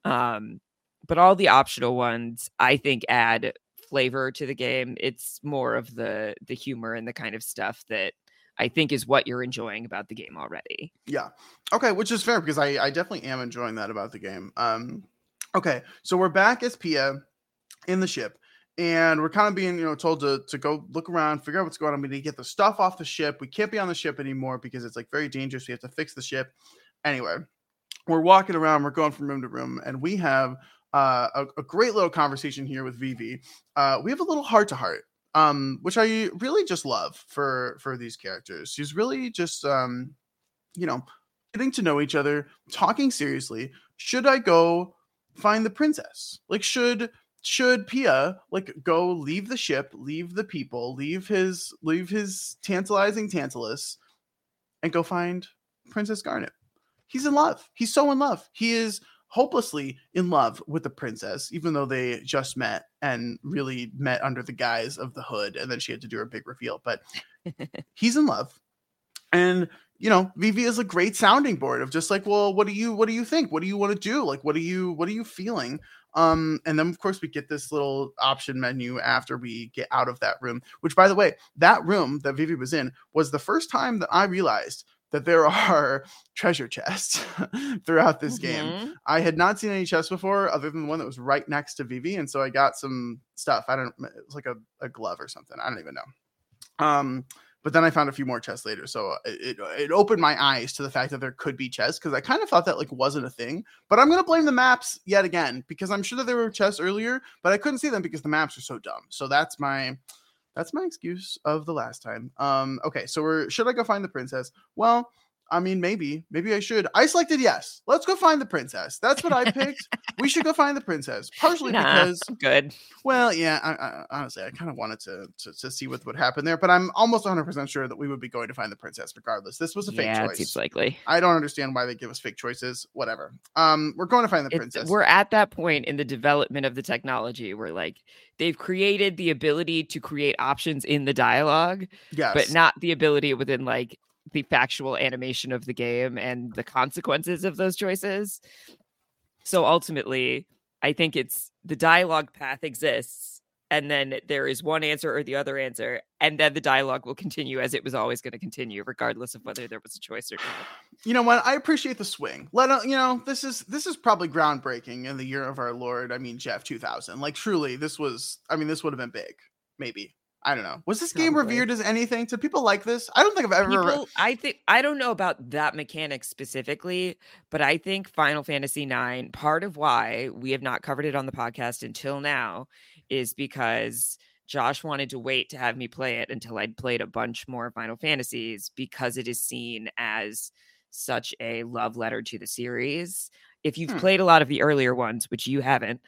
But all the optional ones, I think, add flavor to the game. It's more of the humor and the kind of stuff that I think is what you're enjoying about the game already. Yeah. Okay, which is fair because I definitely am enjoying that about the game. Okay, so we're back as Pia in the ship, and we're kind of being told to go look around, figure out what's going on. We need to get the stuff off the ship. We can't be on the ship anymore because it's like very dangerous. We have to fix the ship. Anyway, we're walking around. We're going from room to room, and we have a great little conversation here with Vivi. We have a little heart to heart, which I really just love for these characters. She's really just getting to know each other, talking seriously. Should I go find the princess? Like, should Pia like go leave the ship, leave the people, leave his tantalizing Tantalus, and go find Princess Garnet? He's in love. He's so in love. He is hopelessly in love with the princess, even though they just met and really met under the guise of the hood, and then she had to do her big reveal. But he's in love, And Vivi is a great sounding board of just like, well, what do you think? What do you want to do? Like, what are you feeling? And then of course we get this little option menu after we get out of that room, which, by the way, that room that Vivi was in was the first time that I realized that there are treasure chests throughout this game. I had not seen any chests before other than the one that was right next to Vivi. And so I got some stuff. It was like a glove or something. I don't even know. But then I found a few more chests later. So it opened my eyes to the fact that there could be chests, because I kind of thought that like wasn't a thing. But I'm going to blame the maps yet again, because I'm sure that there were chests earlier, but I couldn't see them because the maps are so dumb. So that's my excuse of the last time. Okay, so should I go find the princess? Well, I mean, maybe I should. I selected yes. Let's go find the princess. That's what I picked. We should go find the princess. Partially because I'm good. Well, yeah, I honestly, I kind of wanted to see what would happen there, but I'm almost 100% sure that we would be going to find the princess regardless. This was a fake choice. It seems likely. I don't understand why they give us fake choices. Whatever. We're going to find the princess. We're at that point in the development of the technology where like they've created the ability to create options in the dialogue, yes, but not the ability within like the factual animation of the game and the consequences of those choices. So ultimately, I think it's the dialogue path exists, and then there is one answer or the other answer, and then the dialogue will continue as it was always going to continue, regardless of whether there was a choice or not. You know what? I appreciate the swing. This is probably groundbreaking in the year of our Lord. I mean, Jeff 2000. Like, truly, this would have been big. Maybe. I don't know. Was this game revered as anything? Do people like this? I don't think I've ever. I don't know about that mechanic specifically, but I think Final Fantasy IX, part of why we have not covered it on the podcast until now is because Josh wanted to wait to have me play it until I'd played a bunch more Final Fantasies, because it is seen as such a love letter to the series. If you've played a lot of the earlier ones, which you haven't,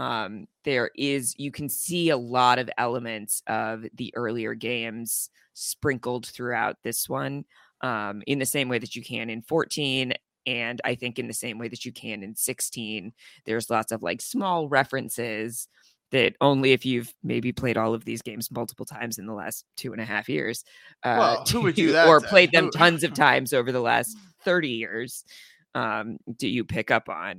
you can see a lot of elements of the earlier games sprinkled throughout this one, in the same way that you can in 14. And I think in the same way that you can in 16, there's lots of like small references that only if you've maybe played all of these games multiple times in the last 2.5 years, who would do that, or played them tons of times over the last 30 years, do you pick up on?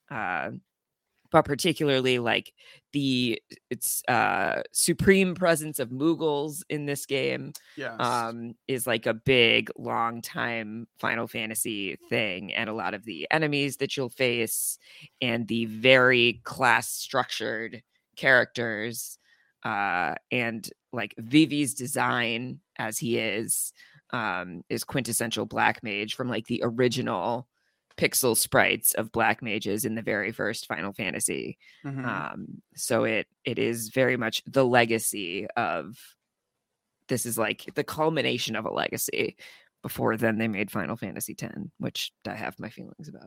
But particularly like it's supreme presence of Moogles in this game, yes, is like a big long time Final Fantasy thing, and a lot of the enemies that you'll face and the very class structured characters, and like Vivi's design as he is quintessential Black Mage from like the original pixel sprites of Black Mages in the very first Final Fantasy. So it is very much the legacy of, this is like the culmination of a legacy. Before then they made Final Fantasy X, which I have my feelings about.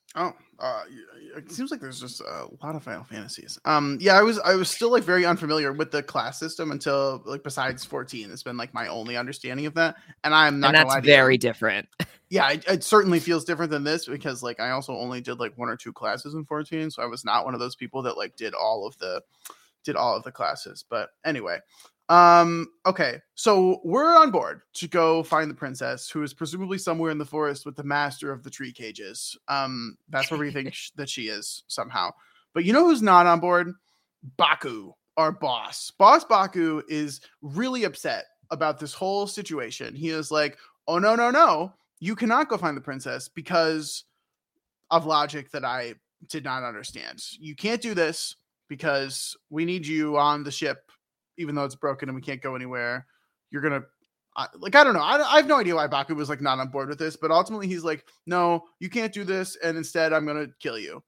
It seems like there's just a lot of Final Fantasies. I was still like very unfamiliar with the class system until like besides 14. It's been like my only understanding of that, and I'm not. And that's very different. Yeah, it certainly feels different than this, because like I also only did like 1 or 2 classes in 14, so I was not one of those people that like did all of the classes. But anyway, okay, so we're on board to go find the princess, who is presumably somewhere in the forest with the master of the tree cages. That's where we think that she is somehow. But you know who's not on board? Baku, our boss. Boss Baku is really upset about this whole situation. He is like, oh no, you cannot go find the princess because of logic that I did not understand. You can't do this because we need you on the ship, even though it's broken and we can't go anywhere. You're going to, I don't know. I have no idea why Baku was like not on board with this, but ultimately he's like, no, you can't do this. And instead I'm going to kill you.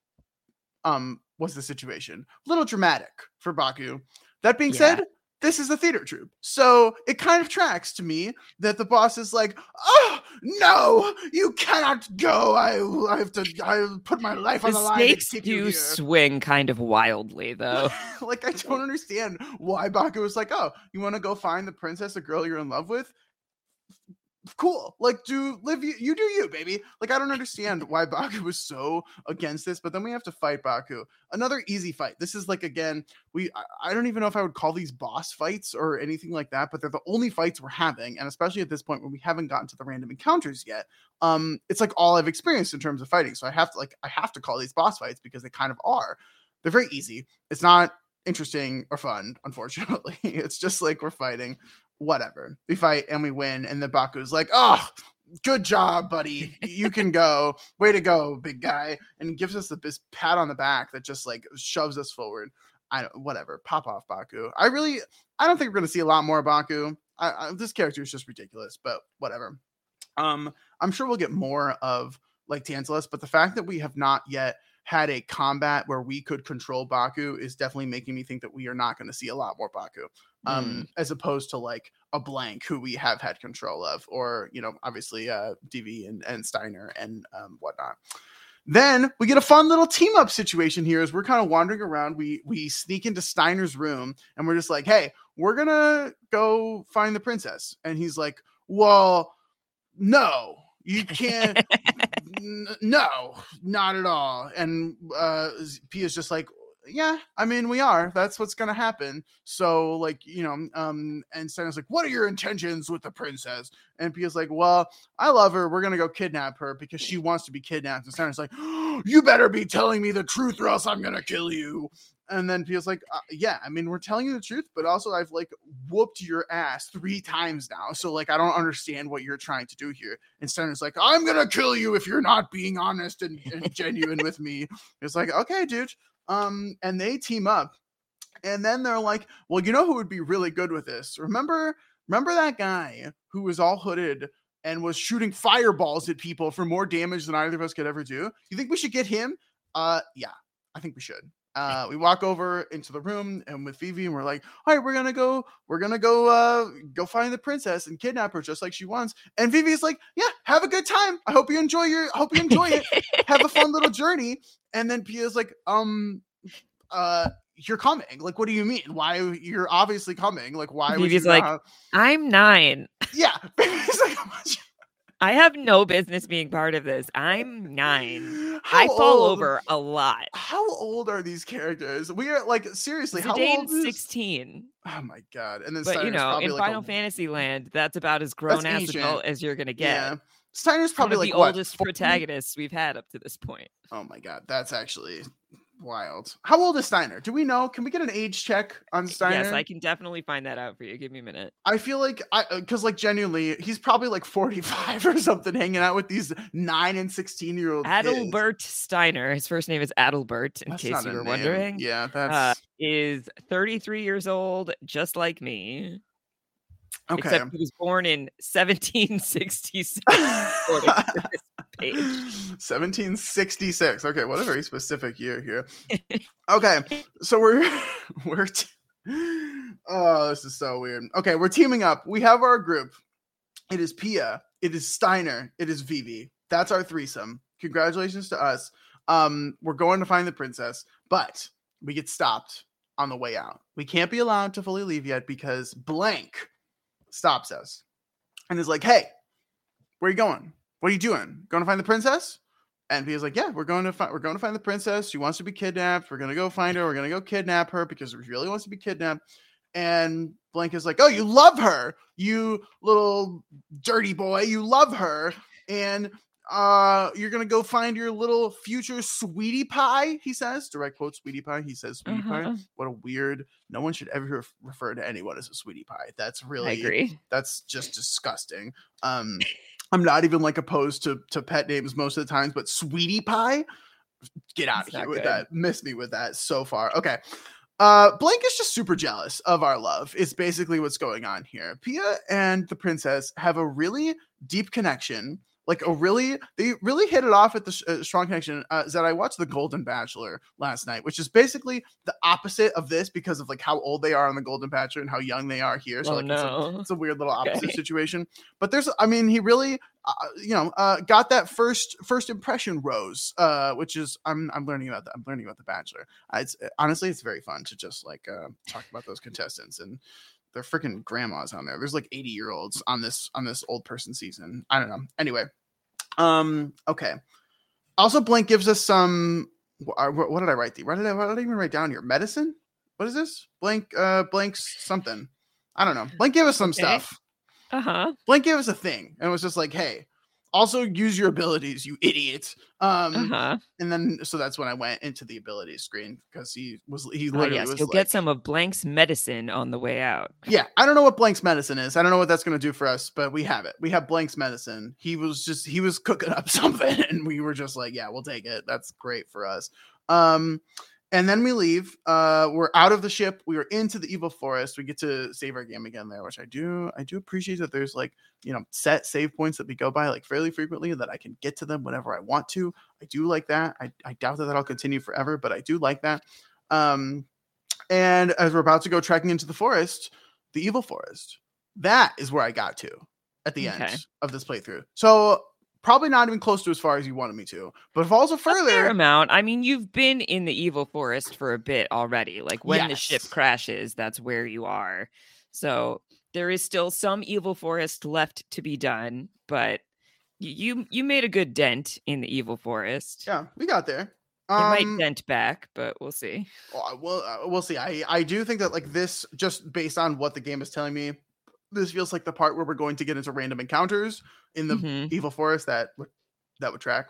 What's the situation? A little dramatic for Baku. That being said, this is a theater troupe. So it kind of tracks to me that the boss is like, oh, no, you cannot go. I put my life on the line. The stakes do swing kind of wildly, though. Like, I don't understand why Baku was like, oh, you want to go find the princess, a girl you're in love with? cool. Like, you do you, baby. Like, I don't understand why Baku was so against this, but then we have to fight Baku. Another easy fight. This is like, again, I don't even know if I would call these boss fights or anything like that, but they're the only fights we're having, and especially at this point when we haven't gotten to the random encounters yet. It's like all I've experienced in terms of fighting, so I have to call these boss fights because they kind of are. They're very easy. It's not interesting or fun, unfortunately. It's just like we're fighting. Whatever. We fight and we win, and the Baku's like, oh, good job, buddy. You can go. Way to go, big guy. And gives us this pat on the back that just like shoves us forward. Whatever. Pop off, Baku. I don't think we're gonna see a lot more Baku. This character is just ridiculous, but whatever. I'm sure we'll get more of like Tantalus, but the fact that we have not yet had a combat where we could control Baku is definitely making me think that we are not going to see a lot more Baku, as opposed to like a Blank who we have had control of, or, you know, obviously DV and Steiner and whatnot. Then we get a fun little team up situation here as we're kind of wandering around. We sneak into Steiner's room and we're just like, hey, we're going to go find the princess. And he's like, well, no, you can't. No, not at all. And Pia's just like, yeah, I mean, we are. That's what's gonna happen. So, like, you know, and Steiner's like, what are your intentions with the princess? And Pia's like, well, I love her. We're gonna go kidnap her because she wants to be kidnapped. And Steiner's like, oh, you better be telling me the truth or else I'm gonna kill you. And then Pia's like, yeah, I mean, we're telling you the truth, but also I've like whooped your ass 3 times now. So like, I don't understand what you're trying to do here. And Steiner's like, I'm going to kill you if you're not being honest and genuine with me. It's like, okay, dude. And they team up and then they're like, well, you know who would be really good with this? Remember that guy who was all hooded and was shooting fireballs at people for more damage than either of us could ever do? You think we should get him? Yeah, I think we should. We walk over into the room and with Vivi and we're like, all right, we're gonna go find the princess and kidnap her just like she wants. And Vivi's like, yeah, have a good time. I hope you enjoy it. Have a fun little journey. And then Pia's like, you're coming. Like, what do you mean? Why? You're obviously coming. Like, why? Vivi's like, I'm 9. Yeah. Vivi's like, I have no business being part of this. I'm 9. I fall over a lot. How old are these characters? We are like, seriously, how old is 16? Oh my god! And then, but Steiner's you know, in like Final Fantasy land, that's about as grown ass adult as you're gonna get. Yeah, Steiner's probably like the oldest protagonists we've had up to this point. Oh my god, that's actually wild. How old is Steiner? Do we know? Can we get an age check on Steiner? Yes, I can definitely find that out for you. Give me a minute. I feel like because like genuinely, he's probably like 45 or something, hanging out with these 9 and 16-year-old Adalbert Steiner. His first name is Adalbert, in case you were wondering. Yeah, that's is 33 years old, just like me. Okay. Except he was born in 1766. 1766. Okay, what a very specific year here. Okay, so we're oh, this is so weird. Okay, we're teaming up. We have our group. It is Pia, it is Steiner, it is Vivi. That's our threesome. Congratulations to us. We're going to find the princess, but we get stopped on the way out. We can't be allowed to fully leave yet because Blank stops us and is like, hey, where are you going? What are you doing? Going to find the princess? And Pia's like, yeah, we're going to find the princess. She wants to be kidnapped. We're going to go find her. We're going to go kidnap her because she really wants to be kidnapped. And Blank is like, oh, you love her, you little dirty boy. You love her. And you're going to go find your little future sweetie pie, he says. Direct quote, sweetie pie. He says sweetie pie. What a weird, no one should ever refer to anyone as a sweetie pie. That's really, I agree. That's just disgusting. I'm not even like opposed to pet names most of the times, but sweetie pie, get out of here with that. Miss me with that so far. Okay. Blank is just super jealous of our love. It's basically what's going on here. Pia and the princess have a really deep connection. They really hit it off at the strong connection. That I watched The Golden Bachelor last night, which is basically the opposite of this because of like how old they are on The Golden Bachelor and how young they are here. So it's a weird little opposite situation. But he really, got that first impression rose, which is I'm learning about that. I'm learning about The Bachelor. It's honestly very fun to just like talk about those contestants and they're freaking grandmas on there. There's like 80-year-olds on this old person season. I don't know. Anyway, okay. Also, Blank gives us some. What did I write? What did I even write down here? Medicine. What is this? Blank's something. I don't know. Blank gave us some stuff. Blank gave us a thing, and it was just like, hey, also use your abilities, you idiot. And then so that's when I went into the abilities screen because he literally was you'll get some of Blank's medicine on the way out. Yeah, I don't know what Blank's medicine is. I don't know what that's going to do for us, but we have it. We have Blank's medicine. He was cooking up something, and we were just like, yeah, we'll take it. That's great for us. And then we leave. We're out of the ship. We are into the evil forest. We get to save our game again there, which I do appreciate that there's like, set save points that we go by like fairly frequently that I can get to them whenever I want to. I do like that. I doubt that that'll continue forever, but I do like that. And as we're about to go trekking into the forest, the evil forest, that is where I got to at the end of this playthrough. So probably not even close to as far as you wanted me to, but if also further, a fair amount. I mean, you've been in the evil forest for a bit already. Like when the ship crashes, that's where you are. So there is still some evil forest left to be done, but you made a good dent in the evil forest. Yeah, we got there. It might dent back, but we'll see. We'll see. I do think that like this, just based on what the game is telling me, this feels like the part where we're going to get into random encounters in the evil forest that would track.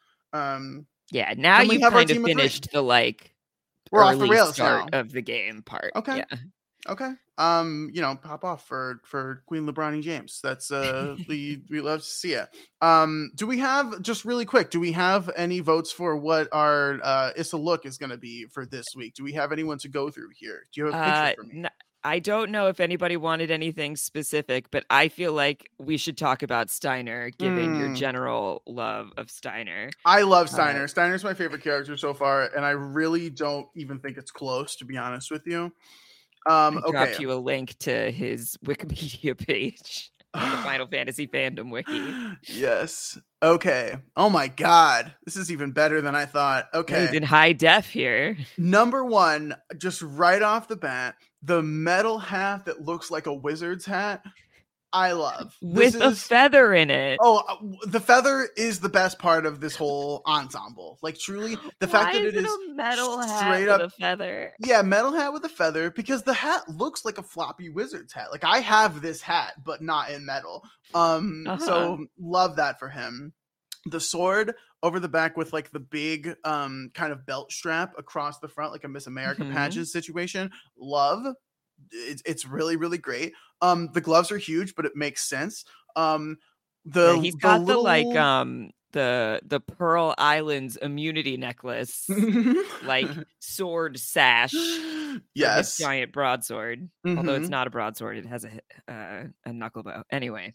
Yeah, now you've kind of finished the like we're off the rails start now of the game part. Okay. Yeah. Okay. Pop off for Queen LeBron James. That's we love to see it. Do we have, just really quick, do we have any votes for what our Issa look is going to be for this week? Do we have anyone to go through here? Do you have a picture for me? I don't know if anybody wanted anything specific, but I feel like we should talk about Steiner, given your general love of Steiner. I love Steiner. Steiner's my favorite character so far, and I really don't even think it's close, to be honest with you. I dropped you a link to his Wikipedia page on the Final Fantasy fandom wiki. Yes. Okay. Oh my God. This is even better than I thought. Okay. He's in high def here. Number one, just right off the bat, the metal hat that looks like a wizard's hat. I love with a feather in it. Oh, the feather is the best part of this whole ensemble. Like truly, the fact that it is a metal hat with a feather. Yeah, metal hat with a feather, because the hat looks like a floppy wizard's hat. Like I have this hat, but not in metal. So love that for him. The sword over the back with like the big kind of belt strap across the front, like a Miss America pageant situation. Love. It's really, really great. The gloves are huge, but it makes sense. He's got the Pearl Islands immunity necklace, like sword sash. Yes, giant broadsword. Although it's not a broadsword, it has a knuckle bow. Anyway.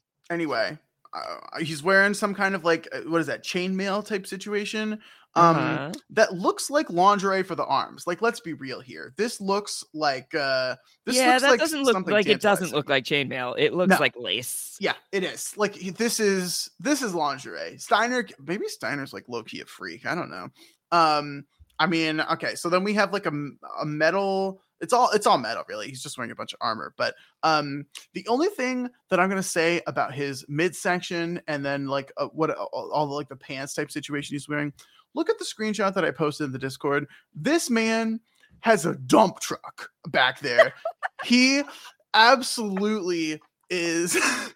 He's wearing some kind of like, what is that, chainmail type situation that looks like lingerie for the arms. Like, let's be real here. This looks like doesn't look like it doesn't look like chainmail. It looks like lace. Yeah, it is. Like this is lingerie. Maybe Steiner's like low-key a freak. I don't know. I mean, okay, so then we have like a metal. It's all metal, really. He's just wearing a bunch of armor. But the only thing that I'm gonna say about his midsection and then like all the like the pants type situation he's wearing. Look at the screenshot that I posted in the Discord. This man has a dump truck back there. He absolutely is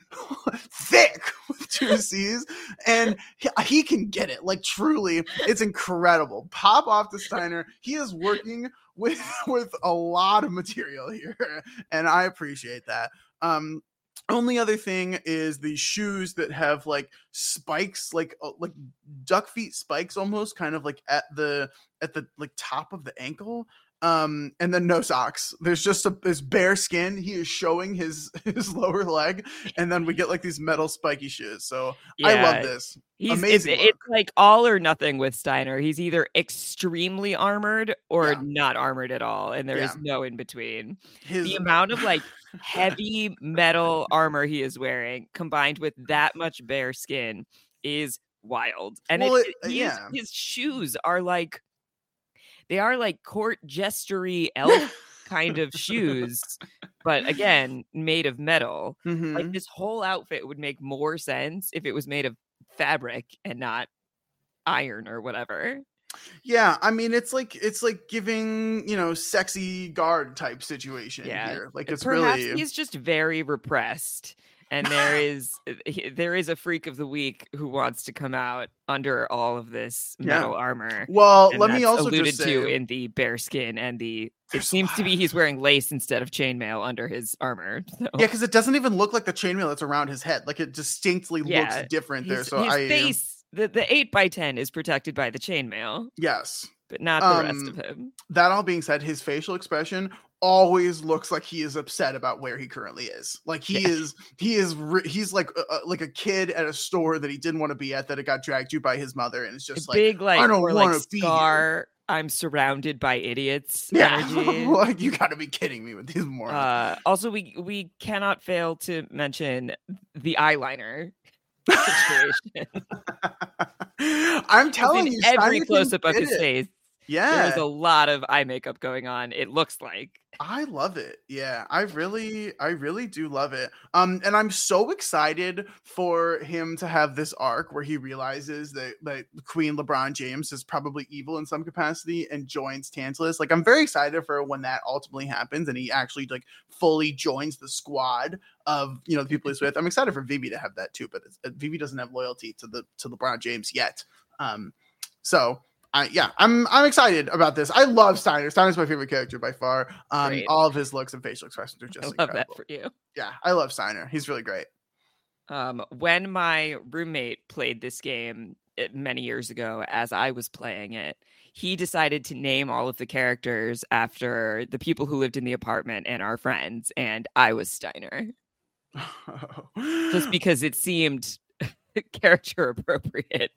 thick with 2 C's, and he can get it. Like truly, it's incredible. Pop off to Steiner. He is working with a lot of material here, and I appreciate that. Only other thing is the shoes that have like spikes, like duck feet spikes, almost kind of like at the like top of the ankle. And then no socks. There's just this bare skin. He is showing his lower leg, and then we get like these metal spiky shoes. So yeah, I love this. Amazing. It's like all or nothing with Steiner. He's either extremely armored or not armored at all, and there is no in between. The amount of like heavy metal armor he is wearing, combined with that much bare skin, is wild. And his shoes are like. They are like court jestery elf kind of shoes, but again, made of metal. Like this whole outfit would make more sense if it was made of fabric and not iron or whatever. Yeah, I mean it's like giving, you know, sexy guard type situation here. Like it's perhaps really he's just very repressed, and there is a freak of the week who wants to come out under all of this metal armor. Well, and let me also alluded just say, to in the bear skin and it seems to be he's wearing lace instead of chainmail under his armor. So. Yeah, because it doesn't even look like the chainmail that's around his head. Like it distinctly looks different there. So his face. The 8x10 is protected by the chainmail. Yes. But not the rest of him. That all being said, his facial expression always looks like he is upset about where he currently is. Like he's like a kid at a store that he didn't want to be at, that it got dragged to by his mother, and it's just big, I don't want to be here. I'm surrounded by idiots. Yeah, energy. Like you got to be kidding me with these morons. Also, we cannot fail to mention the eyeliner situation. I'm telling you, every close-up of his face. Yeah, there's a lot of eye makeup going on. It looks like. I love it. Yeah, I really do love it. And I'm so excited for him to have this arc where he realizes that Queen LeBron James is probably evil in some capacity and joins Tantalus. Like, I'm very excited for when that ultimately happens and he actually like fully joins the squad of, you know, the people he's with. I'm excited for Vivi to have that too, but Vivi doesn't have loyalty to LeBron James yet. So. I'm excited about this. I love Steiner. Steiner's my favorite character by far. All of his looks and facial expressions are just incredible. I love that for you. Yeah, I love Steiner. He's really great. When my roommate played this game many years ago, as I was playing it, he decided to name all of the characters after the people who lived in the apartment and our friends, and I was Steiner. Just because it seemed character appropriate.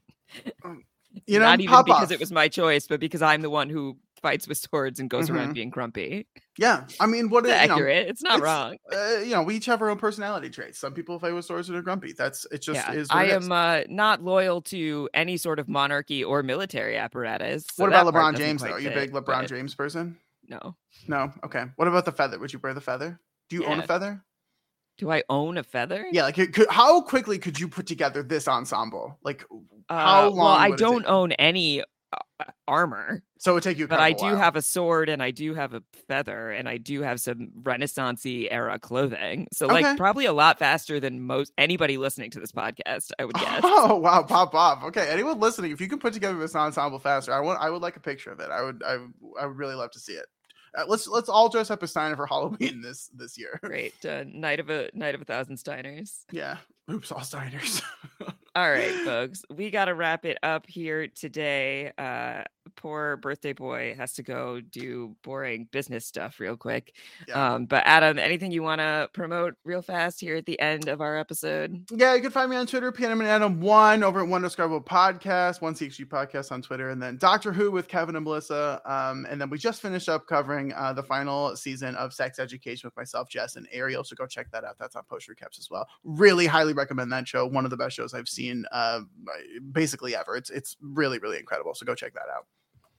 You know, not even because it was my choice, but because I'm the one who fights with swords and goes around being grumpy. Yeah, I mean, what is accurate? It's not wrong. You know, we each have our own personality traits. Some people fight with swords and are grumpy. Is. I am not loyal to any sort of monarchy or military apparatus. So what about LeBron James though? Are you a big LeBron James person? No. Okay. What about the feather? Would you wear the feather? Do you own a feather? Do I own a feather? Yeah, like how quickly could you put together this ensemble? Like how long? Well, I don't own any armor, so it would take you. But I do have a sword, and I do have a feather, and I do have some Renaissance-y era clothing. So, like, probably a lot faster than anybody listening to this podcast, I would guess. Oh wow, pop off. Okay, anyone listening, if you can put together this ensemble faster, I would like a picture of it. I would really love to see it. Let's all dress up as Steiner for Halloween this year. Great. Night of a thousand Steiners. Yeah. Oops, all Steiners. All right, folks. We got to wrap it up here today. Poor birthday boy has to go do boring business stuff real quick. Yeah. But Adam, anything you want to promote real fast here at the end of our episode? Yeah, you can find me on Twitter, PNM1, over at One Describable Podcast, One CHG Podcast on Twitter, and then Doctor Who with Kevin and Melissa. And then we just finished up covering the final season of Sex Education with myself, Jess, and Ariel. So go check that out. That's on Post Recaps as well. Really highly recommend that show. One of the best shows I've seen basically ever. It's really, really incredible. So go check that out.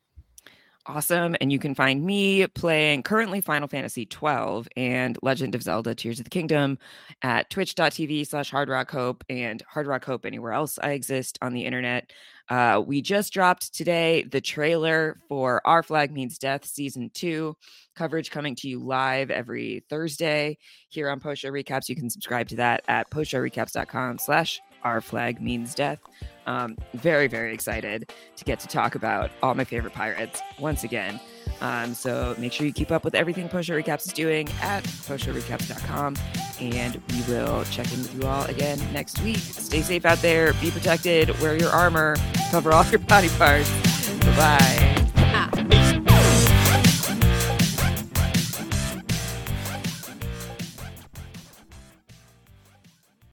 Awesome. And you can find me playing currently Final Fantasy 12 and Legend of Zelda Tears of the Kingdom at twitch.tv/hardrockhope and hardrockhope anywhere else I exist on the internet. We just dropped today the trailer for Our Flag Means Death Season 2. Coverage coming to you live every Thursday here on Post Show Recaps. You can subscribe to that at postshowrecaps.com/Our Flag Means Death. Very, very excited to get to talk about all my favorite pirates once again. So make sure you keep up with everything Post Show Recaps is doing at postshowrecaps.com, and we will check in with you all again next week. Stay safe out there, be protected, wear your armor, cover all your body parts. Bye-bye.